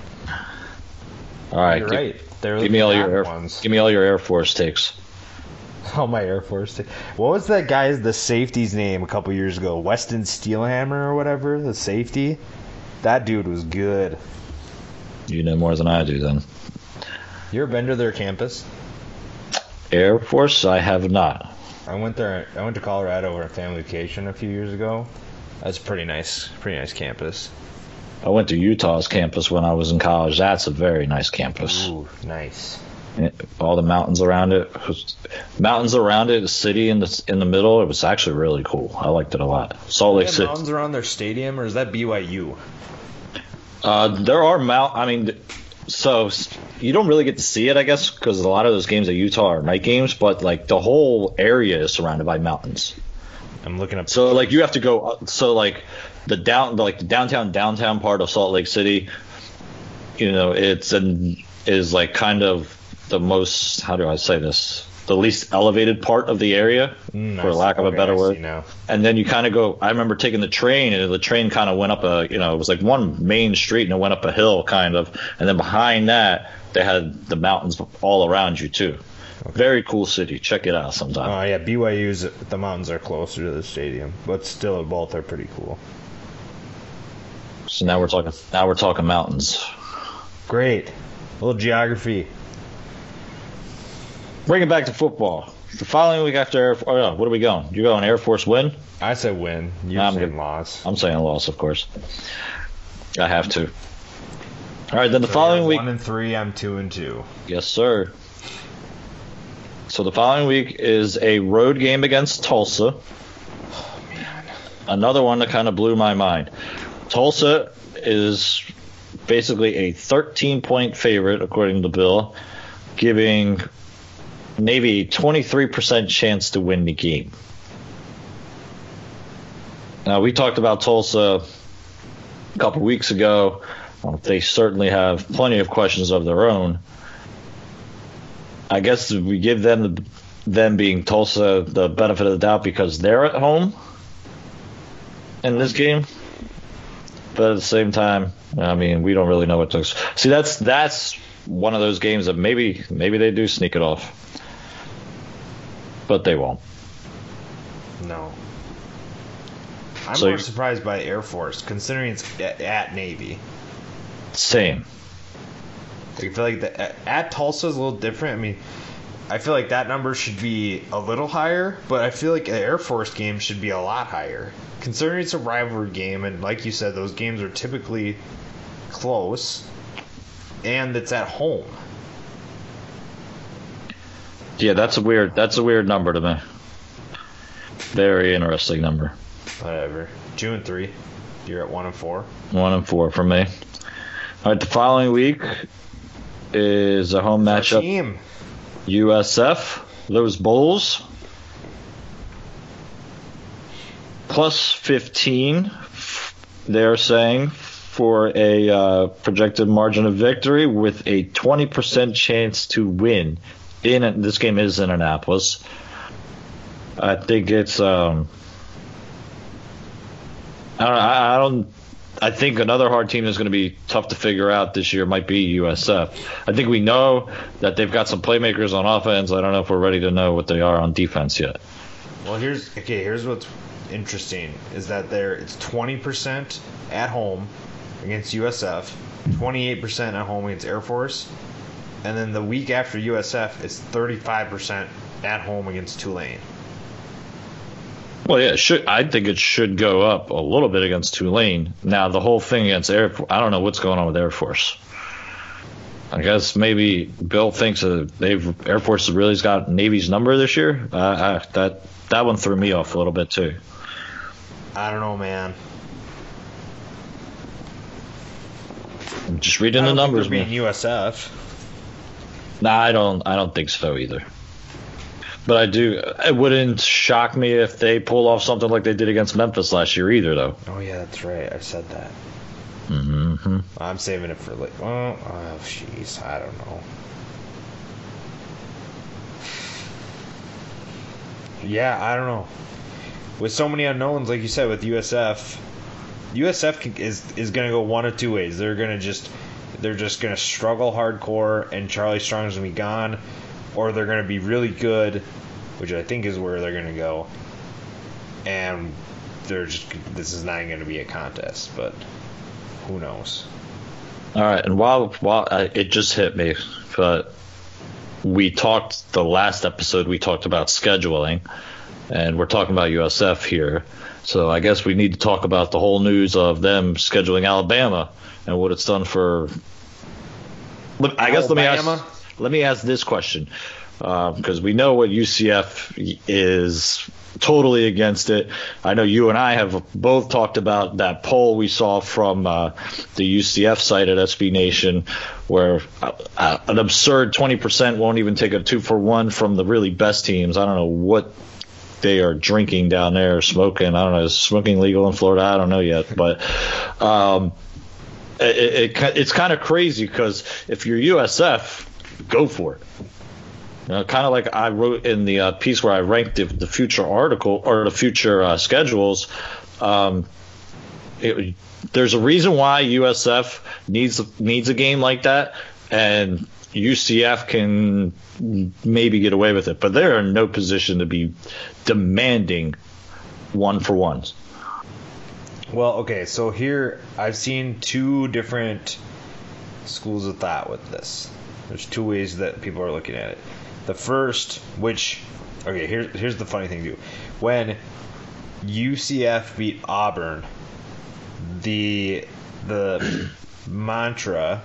All right, You're gi- right. They're Give me all the your Air, ones. give me all your Air Force takes. Oh, my Air Force. T- what was that guy's, the safety's name a couple years ago? Weston Steelhammer or whatever, the safety? That dude was good. You know more than I do, then. You ever been to their campus? Air Force, I have not. I went there. I went to Colorado for a family vacation a few years ago. That's pretty nice. Pretty nice campus. I went to Utah's campus when I was in college. That's a very nice campus. Ooh, nice. All the mountains around it, mountains around it, the city in the in the middle. It was actually really cool. I liked it a lot. Salt Lake They have City. mountains around their stadium, or is that B Y U? Uh, there are mount. I mean, so you don't really get to see it, I guess, because a lot of those games at Utah are night games. But like the whole area is surrounded by mountains. I'm looking up. So like you have to go. So like the down, like the downtown downtown part of Salt Lake City, you know, it's an is like kind of the most. How do I say this? The least elevated part of the area, Mm, for I see. lack of a Okay, better I see word. now. And then you kind of go. I remember taking the train, and the train kind of went up a. You know, it was like one main street, and it went up a hill, kind of. And then behind that, they had the mountains all around you too. Very cool city. Check it out sometime. Oh yeah, B Y U's the mountains are closer to the stadium, but still both are pretty cool. So now we're talking. Now we're talking mountains. Great, a little geography. Bring it back to football. The following week after Air Force. Oh, yeah, what are we going? You're going Air Force win? I said win. You're I'm saying good. loss. I'm saying loss, of course. I have to. All right, then the So following you're week. one and three. I'm two and two. Yes, sir. So the following week is a road game against Tulsa. Oh man. Another one that kind of blew my mind. Tulsa is basically a thirteen-point favorite, according to Bill, giving Navy a twenty-three percent chance to win the game. Now, we talked about Tulsa a couple weeks ago. Um, they certainly have plenty of questions of their own. I guess we give them, the, them being Tulsa, the benefit of the doubt because they're at home in this game. But at the same time, I mean, we don't really know what to expect. See, that's that's one of those games that maybe maybe they do sneak it off. But they won't. No. I'm So more you- surprised by Air Force, considering it's at, at Navy. Same. Like, I feel like the, at, at Tulsa is a little different. I mean, I feel like that number should be a little higher, but I feel like an Air Force game should be a lot higher. Considering it's a rivalry game, and like you said, those games are typically close, and it's at home. Yeah, that's a weird that's a weird number to me. Very interesting number. Whatever. Two and three. You're at one and four. One and four for me. All right, the following week is a home Our matchup. team. U S F, those Bulls. Plus fifteen, they're saying, for a uh, projected margin of victory with a twenty percent chance to win. In this game is in Annapolis. I think it's. Um, I don't. I, I don't. I think another hard team that's going to be tough to figure out this year might be U S F. I think we know that they've got some playmakers on offense. I don't know if we're ready to know what they are on defense yet. Well, here's okay. Here's what's interesting is that there it's twenty percent at home against U S F, twenty-eight percent at home against Air Force, and then the week after U S F it's thirty-five percent at home against Tulane. Well, yeah, it should. I think it should go up a little bit against Tulane. Now, the whole thing against Air Force, I don't know what's going on with Air Force. I guess maybe Bill thinks that they've Air Force really has got Navy's number this year. Uh, I, that that one threw me off a little bit too. I don't know, man. I'm just reading I the don't numbers, think they're man. beating U S F. Nah, I don't. I don't think so either. But I do. It wouldn't shock me if they pull off something like they did against Memphis last year either, though. Oh yeah, that's right. I said that. Mm-hmm. I'm saving it for like. Oh, oh, jeez, I don't know. Yeah, I don't know. With so many unknowns, like you said, with U S F, U S F can, is is gonna go one of two ways. They're gonna just they're just gonna struggle hardcore, and Charlie Strong's gonna be gone, or they're gonna be really good, which I think is where they're gonna go. And they're just this is not gonna be a contest, but who knows? All right, and while while uh, it just hit me, but we talked the last episode. We talked about scheduling, and we're talking about U S F here. So I guess we need to talk about the whole news of them scheduling Alabama and what it's done for. Look, I guess let me Alabama? ask. Let me ask this question, because uh, we know what U C F is totally against it. I know you and I have both talked about that poll we saw from uh, the U C F site at S B Nation, where uh, an absurd twenty percent won't even take a two for one from the really best teams. I don't know what they are drinking down there, smoking. I don't know, is smoking legal in Florida? I don't know yet, but um, it, it, it's kind of crazy because if you're U S F, go for it. You know, kind of like I wrote in the uh, piece where I ranked the, the future article or the future uh, schedules. Um, it, there's a reason why U S F needs needs a game like that, and U C F can maybe get away with it, but they're in no position to be demanding one for ones. Well, okay, so here I've seen two different schools of thought with this. There's two ways that people are looking at it. The first, which, okay, here's here's the funny thing too. When U C F beat Auburn, the the mantra,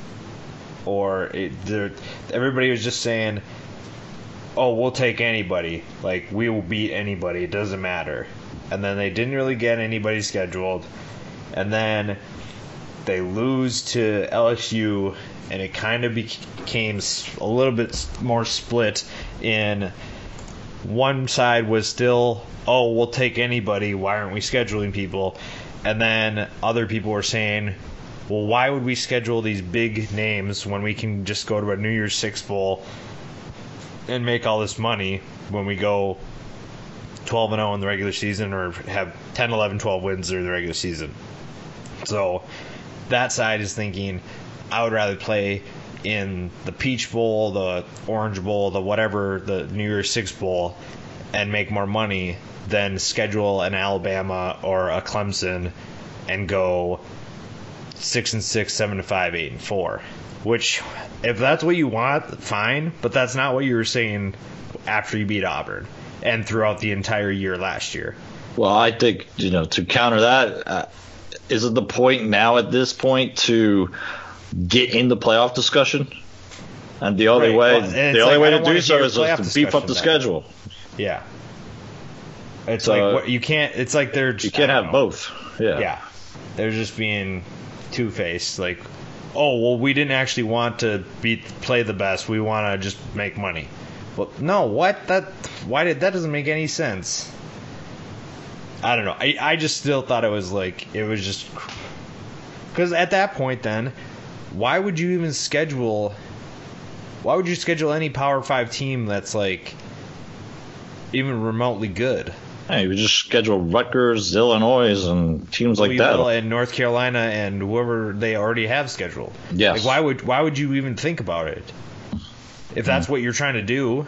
or it, everybody was just saying, oh, we'll take anybody. Like, we will beat anybody. It doesn't matter. And then they didn't really get anybody scheduled. And then they lose to L S U, and it kind of became a little bit more split in one side was still, oh, we'll take anybody. Why aren't we scheduling people? And then other people were saying, well, why would we schedule these big names when we can just go to a New Year's Six Bowl and make all this money when we go twelve and oh in the regular season, or have ten, eleven, twelve wins during the regular season? So that side is thinking, I would rather play in the Peach Bowl, the Orange Bowl, the whatever, the New Year's Six Bowl, and make more money than schedule an Alabama or a Clemson and go six and six, seven and five, eight and four. Which, if that's what you want, fine, but that's not what you were saying after you beat Auburn and throughout the entire year last year. Well, I think, you know, to counter that, uh, is it the point now at this point to get in the playoff discussion? And the only Right. way, Well, the it's only like, way I to don't do wanna so hear is playoff just to beef up the discussion then. schedule. Yeah. It's So, like, what, you can't, it's like they're just, You can't I don't have know. both. Yeah. Yeah. They're just being two-faced. Like, oh, well, we didn't actually want to be play the best. We want to just make money. Well, no, what? That why did that doesn't make any sense. I don't know. I, I just still thought it was like, it was just, because at that point then, why would you even schedule, why would you schedule any Power five team that's like even remotely good? Hey, we just schedule Rutgers, Illinois, and teams like Louisville that. and North Carolina and whoever they already have scheduled. Yes. Like, why would why would you even think about it if that's Mm. what you're trying to do?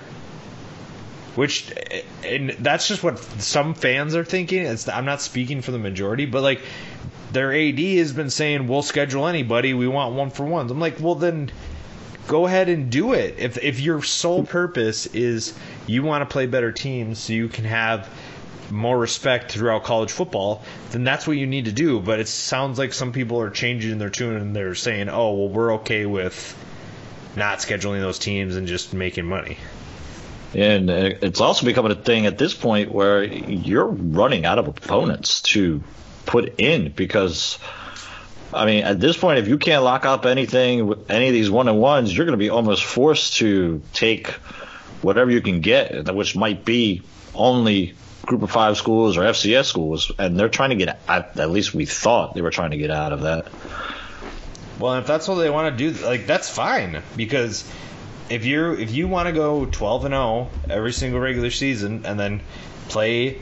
Which, and that's just what some fans are thinking. It's, I'm not speaking for the majority, but like their A D has been saying, we'll schedule anybody. We want one for ones. I'm like, well then, go ahead and do it. If if your sole purpose is you want to play better teams so you can have more respect throughout college football, then that's what you need to do. But it sounds like some people are changing their tune and they're saying, oh, well, we're okay with not scheduling those teams and just making money. And it's also becoming a thing at this point where you're running out of opponents to put in, because, I mean, at this point, if you can't lock up anything with any of these one-on-ones, you're going to be almost forced to take whatever you can get, which might be only Group of Five schools or F C S schools, and they're trying to get at, at least we thought they were trying to get out of that. Well, if that's what they want to do, like, that's fine, because if you're if you want to go twelve and oh every single regular season and then play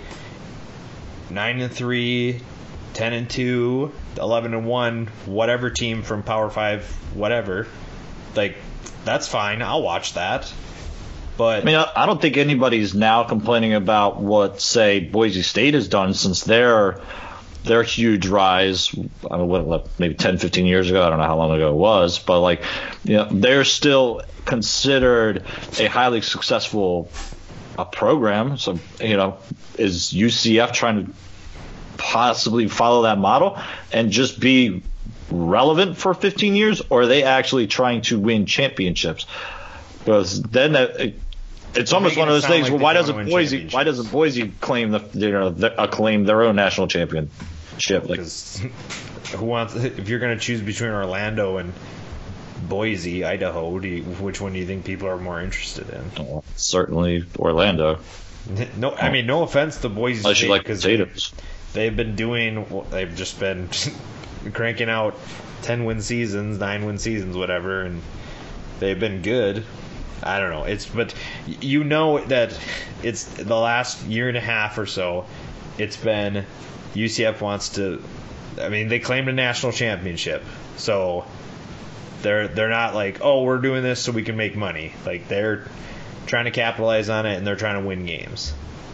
nine and three, ten and two, eleven and one, whatever team from Power five, whatever, like, that's fine. I'll watch that. But I mean, I don't think anybody's now complaining about what, say, Boise State has done since their their huge rise. I mean, what, maybe ten, fifteen years ago. I don't know how long ago it was, but like, you know, they're still considered a highly successful uh, program. So, you know, is U C F trying to possibly follow that model and just be relevant for fifteen years, or are they actually trying to win championships? Because then that, it's almost one of those things. Well, why doesn't Boise? Why doesn't Boise claim the you know the, uh, claim their own national championship? Like, who wants? If you're going to choose between Orlando and Boise, Idaho, do you, which one do you think people are more interested in? well, certainly Orlando. No, I mean, no offense to Boise Unless State, you like because potatoes. they've been doing. They've just been cranking out ten win seasons, nine win seasons, whatever, and they've been good. I don't know. It's but you know that it's the last year and a half or so. It's been U C F wants to. I mean, they claimed a national championship, so they're they're not like, oh, we're doing this so we can make money. Like, they're trying to capitalize on it and they're trying to win games.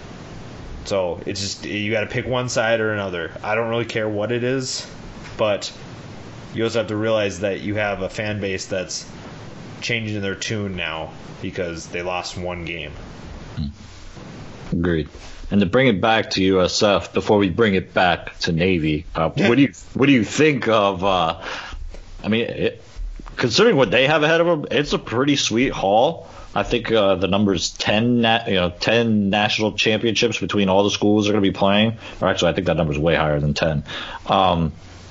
So it's just you got to pick one side or another. I don't really care what it is, but you also have to realize that you have a fan base that's changing their tune now because they lost one game. Agreed. And to bring it back to U S F, before we bring it back to Navy, uh, what do you what do you think of? Uh, I mean, it, considering what they have ahead of them, it's a pretty sweet haul. I think uh, the number's ten, na- you know, ten national championships between all the schools are going to be playing. Or actually, I think that number's way higher than ten. Um,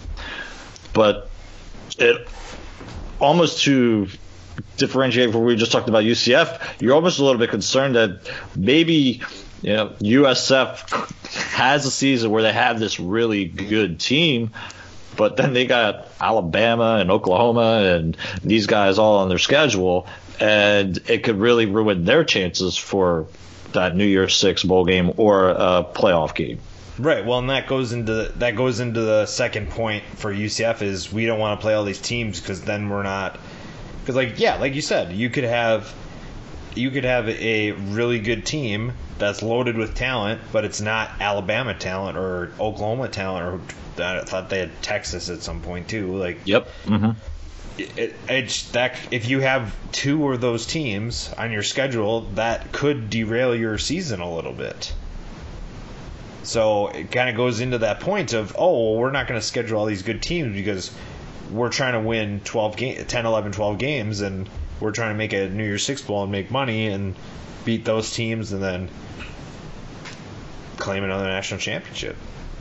but it almost to differentiate from what we just talked about U C F, you're almost a little bit concerned that maybe, you know, U S F has a season where they have this really good team, but then they got Alabama and Oklahoma and these guys all on their schedule, and it could really ruin their chances for that New Year's Six bowl game or a playoff game. Right. Well, and that goes into that goes into the second point for U C F is we don't want to play all these teams because then we're not. Because like yeah, like you said, you could have you could have a really good team that's loaded with talent, but it's not Alabama talent or Oklahoma talent, or I thought they had Texas at some point too. Like yep. Mm-hmm. It, it, it's that if you have two of those teams on your schedule, that could derail your season a little bit. So it kind of goes into that point of, oh, well, we're not going to schedule all these good teams because we're trying to win twelve ga- ten, eleven, twelve games, and we're trying to make a New Year's Six bowl and make money and beat those teams and then claim another national championship.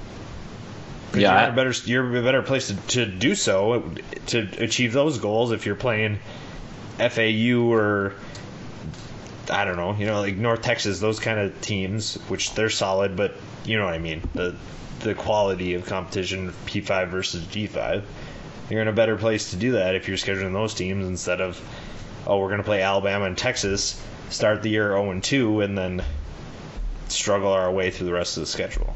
Yeah, you're in a better you're in a better place to, to do so to achieve those goals if you're playing F A U or I don't know, you know, like North Texas, those kind of teams, which they're solid, but you know what I mean, the the quality of competition, P five versus G five. You're in a better place to do that if you're scheduling those teams instead of, oh, we're going to play Alabama and Texas, start the year oh and two, and then struggle our way through the rest of the schedule.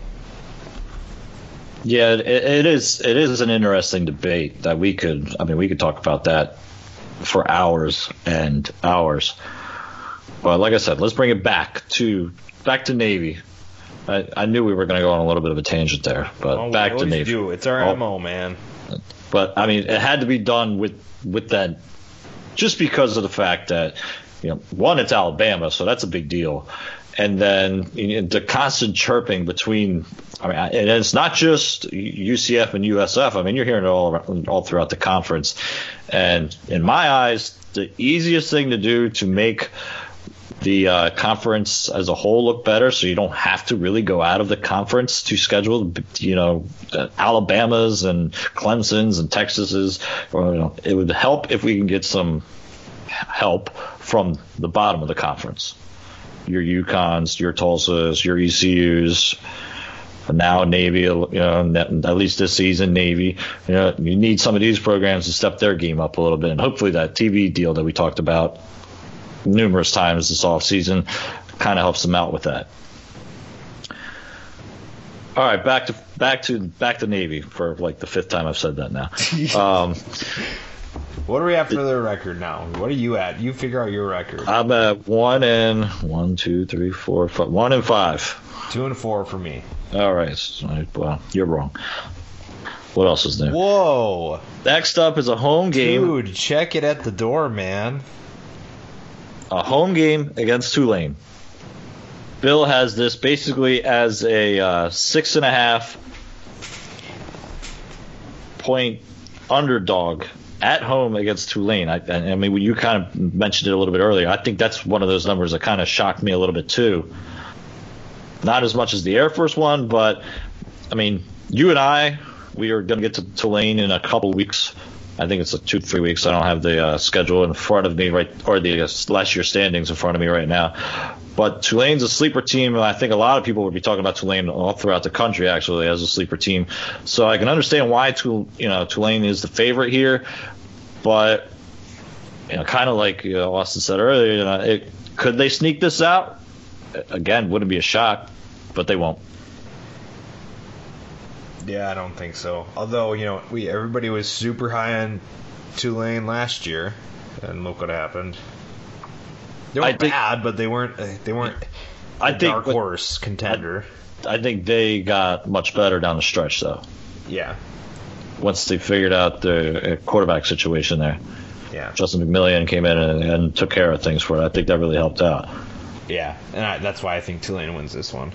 Yeah, it, it is. It is an interesting debate that we could. I mean, we could talk about that for hours and hours. But like I said, let's bring it back to back to Navy. I, I knew we were going to go on a little bit of a tangent there, but oh, back we to Navy. Do. It's our oh. M O, man. But I mean, it had to be done with with that, just because of the fact that, you know, one, it's Alabama, so that's a big deal. And then you know, the constant chirping between, I mean, and it's not just U C F and U S F. I mean, you're hearing it all around, all throughout the conference. And in my eyes, the easiest thing to do to make the uh, conference as a whole look better, so you don't have to really go out of the conference to schedule, you know, Alabamas and Clemsons and Texases. Or, you know, it would help if we can get some help from the bottom of the conference. Your UConns, your Tulsas, your E C Us, now Navy, you know, at least this season, Navy. You know, you need some of these programs to step their game up a little bit, and hopefully that T V deal that we talked about numerous times this offseason kind of helps them out with that. All right, back to back to back to Navy for like the fifth time I've said that now. Um, what are we at for their record now? What are you at? You figure out your record. I'm at one and one, two, three, four, five. One and five. Two and four for me. All right. Well, you're wrong. What else is there? Whoa. Next up is a home game. Dude, check it at the door, man. A home game against Tulane. Bill has this basically as a uh, six and a half point underdog at home against Tulane. I, I mean, you kind of mentioned it a little bit earlier. I think that's one of those numbers that kind of shocked me a little bit too. Not as much as the Air Force one, but I mean, you and I, we are going to get to Tulane in a couple weeks. I think it's like two, three weeks. I don't have the uh, schedule in front of me right, or the uh, last year standings in front of me right now. But Tulane's a sleeper team, and I think a lot of people would be talking about Tulane all throughout the country actually as a sleeper team. So I can understand why Tul- you know Tulane is the favorite here, but you know, kind of like you know, Austin said earlier, you know, it, could they sneak this out? Again, wouldn't be a shock, but they won't. Yeah, I don't think so. Although, you know, we everybody was super high on Tulane last year, and look what happened. They weren't think, bad, but they weren't they weren't I a think, dark horse contender. I, I think they got much better down the stretch, though. Yeah. Once they figured out the quarterback situation there. Yeah. Justin McMillian came in and, and took care of things for it. I think that really helped out. Yeah, and I, that's why I think Tulane wins this one.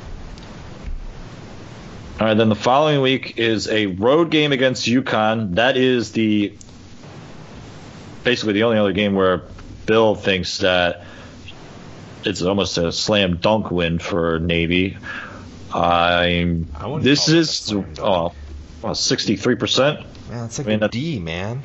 All right, then the following week is a road game against UConn. That is the basically the only other game where Bill thinks that it's almost a slam dunk win for Navy. I'm. I This is oh, well, sixty-three percent. Man, it's like I mean, a D, man.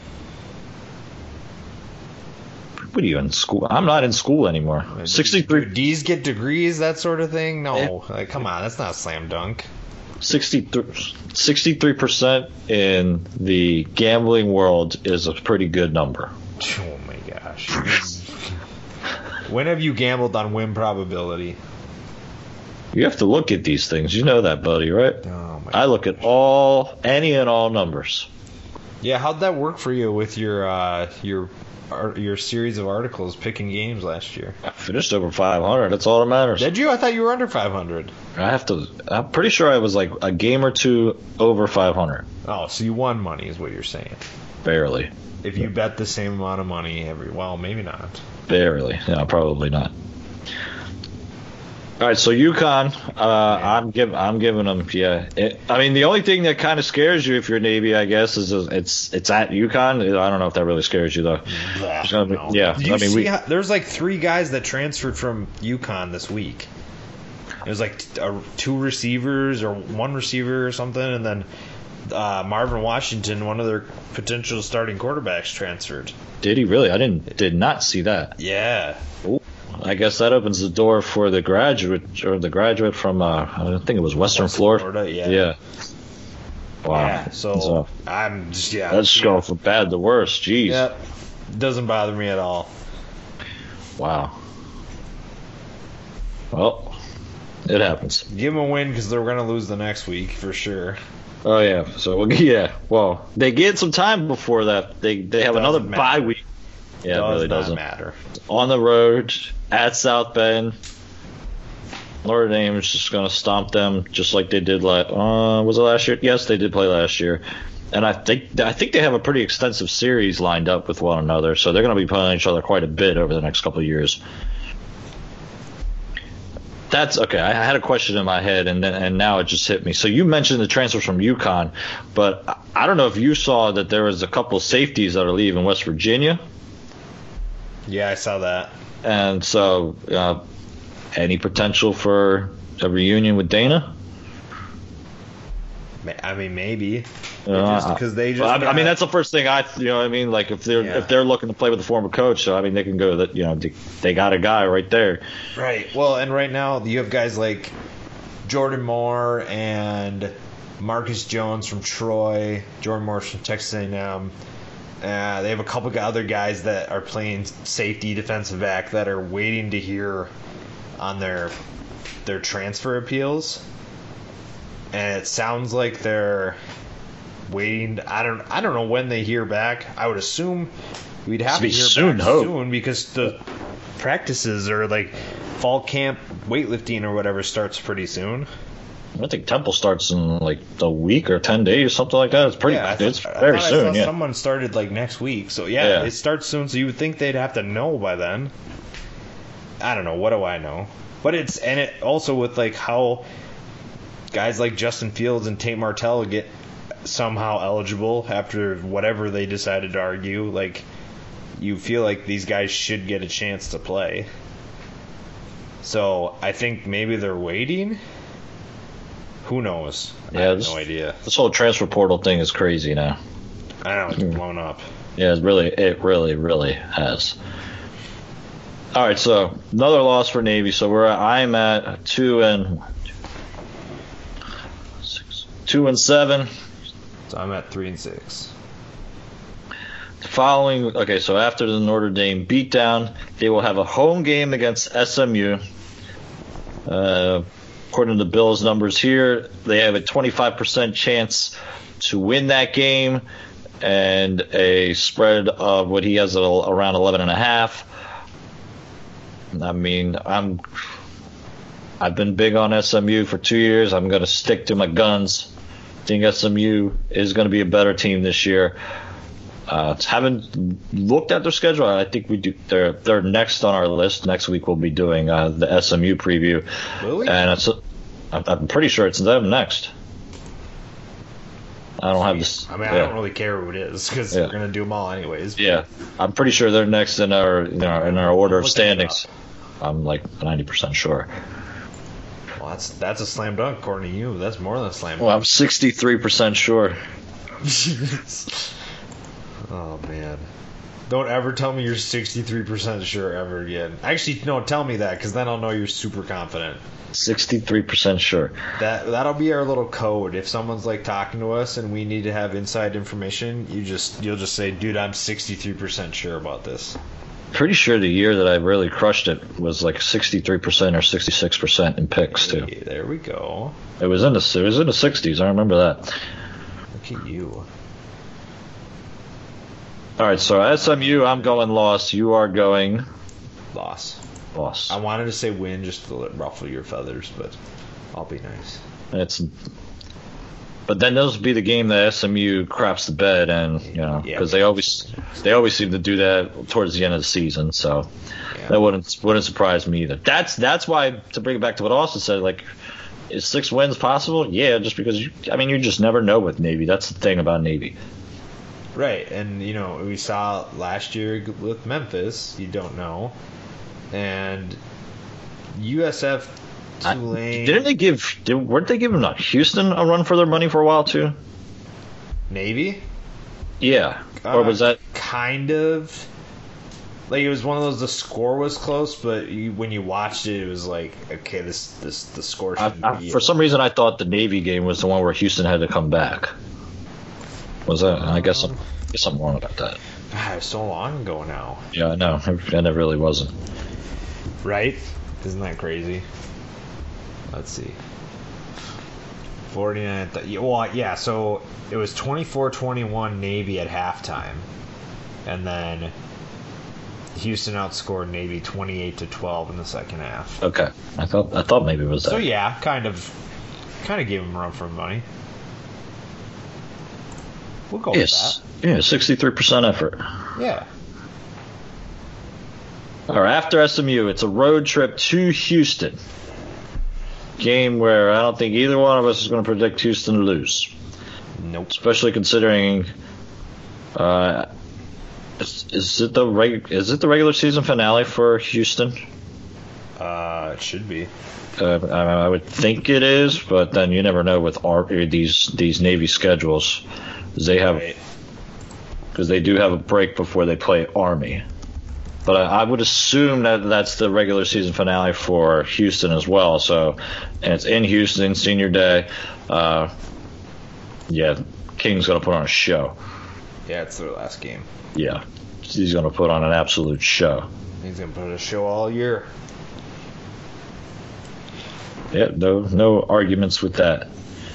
What are you in school? I'm not in school anymore. sixty-three. Do D's get degrees, that sort of thing? No, Yeah. like, come on, that's not a slam dunk. sixty-three percent in the gambling world is a pretty good number. Oh my gosh. When have you gambled on win probability? You have to look at these things. You know that, buddy, right? Oh my I look at all, any and all numbers. Yeah, how'd that work for you with your uh, your ar- your series of articles picking games last year? I finished over five hundred. That's all that matters. Did you? I thought you were under five hundred. I have to. I'm pretty sure I was like a game or two over five hundred. Oh, so you won money, is what you're saying. Barely. If you bet the same amount of money every, well, maybe not. Barely. No, probably not. All right, so UConn, uh, I'm give, I'm giving them, yeah. It, I mean, the only thing that kind of scares you if you're Navy, I guess, is it's it's at UConn. I don't know if that really scares you though. It's gonna be- No. Yeah, Do you I mean, see we. how, there's like three guys that transferred from UConn this week. It was like t- uh, two receivers or one receiver or something, and then uh, Marvin Washington, one of their potential starting quarterbacks, transferred. Did he really? I didn't. Did not see that. Yeah. Ooh, I guess that opens the door for the graduate or the graduate from uh, I think it was Western, Western Florida. Florida, yeah. Yeah. Wow. Yeah, so, So, I'm just, yeah. that's just going from bad to worse. Jeez. Yep. Doesn't bother me at all. Wow. Well, it happens. Give them a win because they're going to lose the next week for sure. Oh yeah. So yeah. Well, they get some time before that. They they have Doesn't another matter. bye week. Yeah, Does it really not doesn't matter. On the road at South Bend. Notre Dame is just going to stomp them just like they did last. Uh, was it last year? Yes, they did play last year, and I think I think they have a pretty extensive series lined up with one another, so they're going to be playing each other quite a bit over the next couple of years. That's okay. I had a question in my head, and then and now it just hit me. So you mentioned the transfers from UConn, but I don't know if you saw that there was a couple safeties that are leaving West Virginia. Yeah, I saw that. And so, uh, any potential for a reunion with Dana? Ma- I mean, maybe. Uh, just because they just. Well, I, I got- mean, that's the first thing I, you know, what I mean, like if they're Yeah. if they're looking to play with the former coach, so I mean, they can go that, you know, they, they got a guy right there. Right. Well, and right now you have guys like Jordan Moore and Marcus Jones from Troy, Jordan Moore from Texas A and M. Uh, they have a couple of other guys that are playing safety, defensive back that are waiting to hear on their their transfer appeals, and it sounds like they're waiting. I don't I don't know when they hear back. I would assume we'd have Must to be hear soon, back hope. soon because the practices are like fall camp weightlifting or whatever starts pretty soon. I think Temple starts in like a week or ten days, something like that. It's pretty. Yeah, I th- it's I very thought I soon. saw Yeah. someone started like next week, so yeah, Yeah. it starts soon. So you would think they'd have to know by then. I don't know. What do I know? But it's and it also with like how guys like Justin Fields and Tate Martell get somehow eligible after whatever they decided to argue. Like you feel like these guys should get a chance to play. So I think maybe they're waiting. Who knows? I Yeah, have this- no idea. This whole transfer portal thing is crazy now. I know it's blown up. Yeah, it really, it really, really has. All right, so another loss for Navy. So we're I'm at two and six, two and seven. So I'm at three and six. Following, okay, so after the Notre Dame beatdown, they will have a home game against S M U. Uh, according to Bill's numbers here, they have a twenty-five percent chance to win that game, and a spread of what he has at around eleven and a half. I mean, I'm I've been big on S M U for two years. I'm going to stick to my guns. I think S M U is going to be a better team this year. Uh, haven't looked at their schedule. I think we do. They're they're next on our list. Next week we'll be doing uh, the S M U preview, Really? and it's. I'm, I'm pretty sure it's them next. I don't have this. I mean, yeah. I don't really care who it is because Yeah. we're gonna do them all anyways. Yeah, I'm pretty sure they're next in our in our, in our order of Look it standings. I'm like ninety percent sure. Well, that's that's a slam dunk according to you. That's more than a slam Well, I'm dunk. sixty-three percent sure. Oh man. Don't ever tell me you're sixty-three percent sure ever again. Actually, no, tell me that because then I'll know you're super confident. sixty-three percent sure. That that'll be our little code. If someone's like talking to us and we need to have inside information, you just you'll just say, "Dude, I'm sixty-three percent sure about this." Pretty sure the year that I really crushed it was like sixty-three percent or sixty-six percent in picks too. Hey, there we go. It was in the it was in the sixties. I remember that. Look at you. All right, so S M U, I'm going loss. You are going Loss. loss. I wanted to say win just to ruffle your feathers, but I'll be nice. It's, but then those would be the game that S M U craps the bed, and you know, Yeah. because they always they always seem to do that towards the end of the season. So Yeah. that wouldn't wouldn't surprise me either. That's that's why, to bring it back to what Austin said, like, is six wins possible? Yeah, just because you, I mean, you just never know with Navy. That's the thing about Navy. Right, and you know we saw last year with Memphis. You don't know, and U S F I- Tulane didn't they give? Did, weren't they giving uh, Houston a run for their money for a while too? Navy. Yeah, or was Uh, that? kind of like it was one of those? The score was close, but you, when you watched it, it was like, okay, this this the score I, shouldn't I, be. for some reason, I thought the Navy game was the one where Houston had to come back. Was that? I guess I'm, I guess I'm wrong about that. God, it was so long ago now. Yeah, no, and it really wasn't. Right? Isn't that crazy? Let's see. forty-nine. Th- yeah, well, yeah, so it was twenty-four twenty-one Navy at halftime. And then Houston outscored Navy twenty-eight to twelve in the second half. Okay, I thought I thought maybe it was that. So yeah, kind of kind of gave them a run for money. We'll go Yes, yeah, sixty-three percent effort. with that. Yeah. All right, after S M U, it's a road trip to Houston. Game where I don't think either one of us is going to predict Houston to lose. Nope. Especially considering, uh, is, is it the reg, is it the regular season finale for Houston? Uh, it should be. Uh, I, I would think it is, but then you never know with our, these these Navy schedules, 'cause they have Right. because they do have a break before they play Army. But I, I would assume that that's the regular season finale for Houston as well. So, and it's in Houston, Senior Day. Uh, yeah, King's gonna put on a show. Yeah, it's their last game. Yeah, he's gonna put on an absolute show. He's gonna put a show all year. Yeah, no, no arguments with that.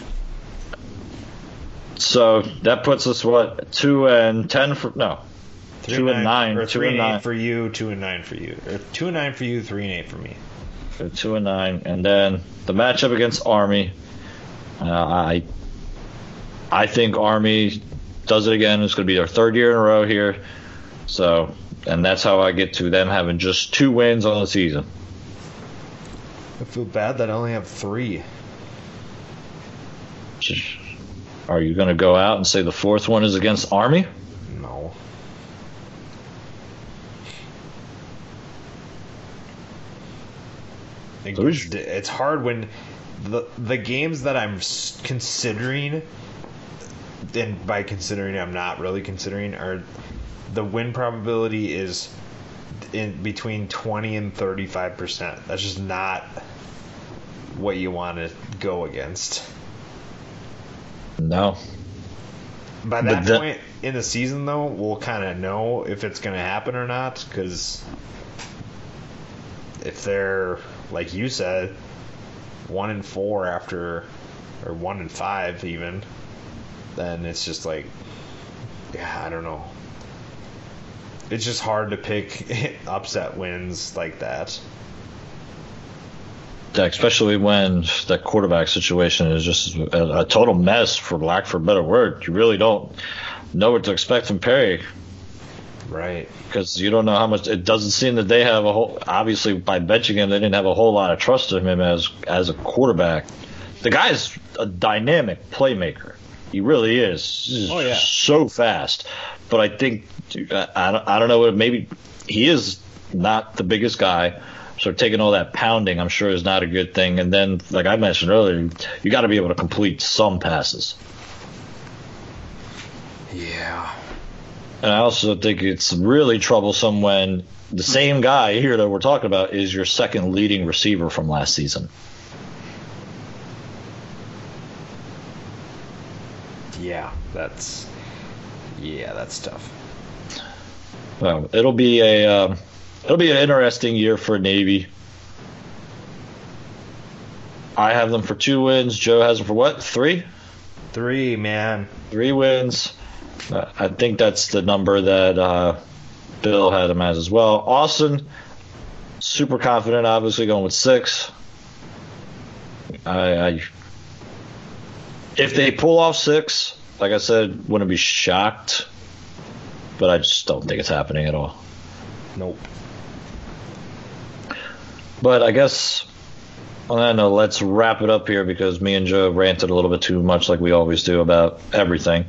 So that puts us what two and ten for no, Three two and nine, or two three and and eight nine, for you, two and nine for you, or two and nine for you, three and eight for me. so two and nine, and then the matchup against Army. Uh, I, I think Army does it again. It's going to be their third year in a row here. So, and that's how I get to them having just two wins on the season. I feel bad that I only have three. Are you going to go out and say the fourth one is against Army? No. It- So we should- It's hard when the the games that I'm s- considering, and by considering I'm not really considering, are the win probability is in between twenty and thirty-five percent. That's just not what you want to go against. No. By But that the- point in the season, though, we'll kind of know if it's going to happen or not. Because if they're, like you said, one and four after, or one and five even, then it's just like, yeah, I don't know. It's just hard to pick upset wins like that. Yeah, especially when that quarterback situation is just a, a total mess, for lack of a better word. You really don't. know what to expect from Perry. Right. Because you don't know how much. It doesn't seem that they have a whole. Obviously, by benching him, they didn't have a whole lot of trust in him as as a quarterback. The guy's a dynamic playmaker. He really is. He's oh yeah. So fast. But I think I don't, I don't know. Maybe he is not the biggest guy. So taking all that pounding, I'm sure, is not a good thing. And then, like I mentioned earlier, you got to be able to complete some passes. Yeah. And I also think it's really troublesome when the same guy here that we're talking about is your second leading receiver from last season. Yeah, that's yeah, that's tough. Well, it'll be a um, it'll be an interesting year for Navy. I have them for two wins. Joe has them for what? Three? Three, man. Three wins. Uh, I think that's the number that uh, Bill had him as as well. Austin, super confident, obviously going with six. I, I if they pull off six, like I said, wouldn't be shocked. But I just don't think it's happening at all. Nope. But I guess on that note, let's wrap it up here because me and Joe ranted a little bit too much like we always do about everything.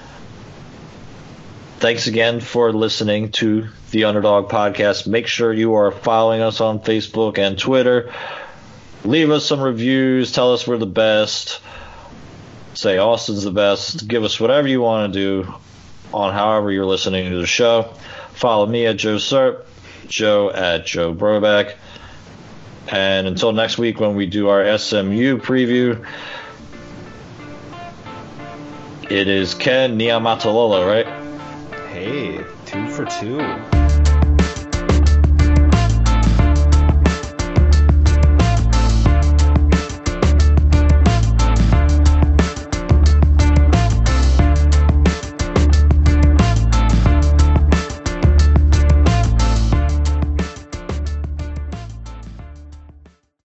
Thanks again for listening to the Underdog Podcast. Make sure you are following us on Facebook and Twitter. Leave us some reviews. Tell us we're the best. Say Austin's the best. Give us whatever you want to do on however you're listening to the show. Follow me at Joe Serp, Joe at Joe Broback. And until next week when we do our S M U preview, it is Ken Niumatalolo, right? Hey, two for two.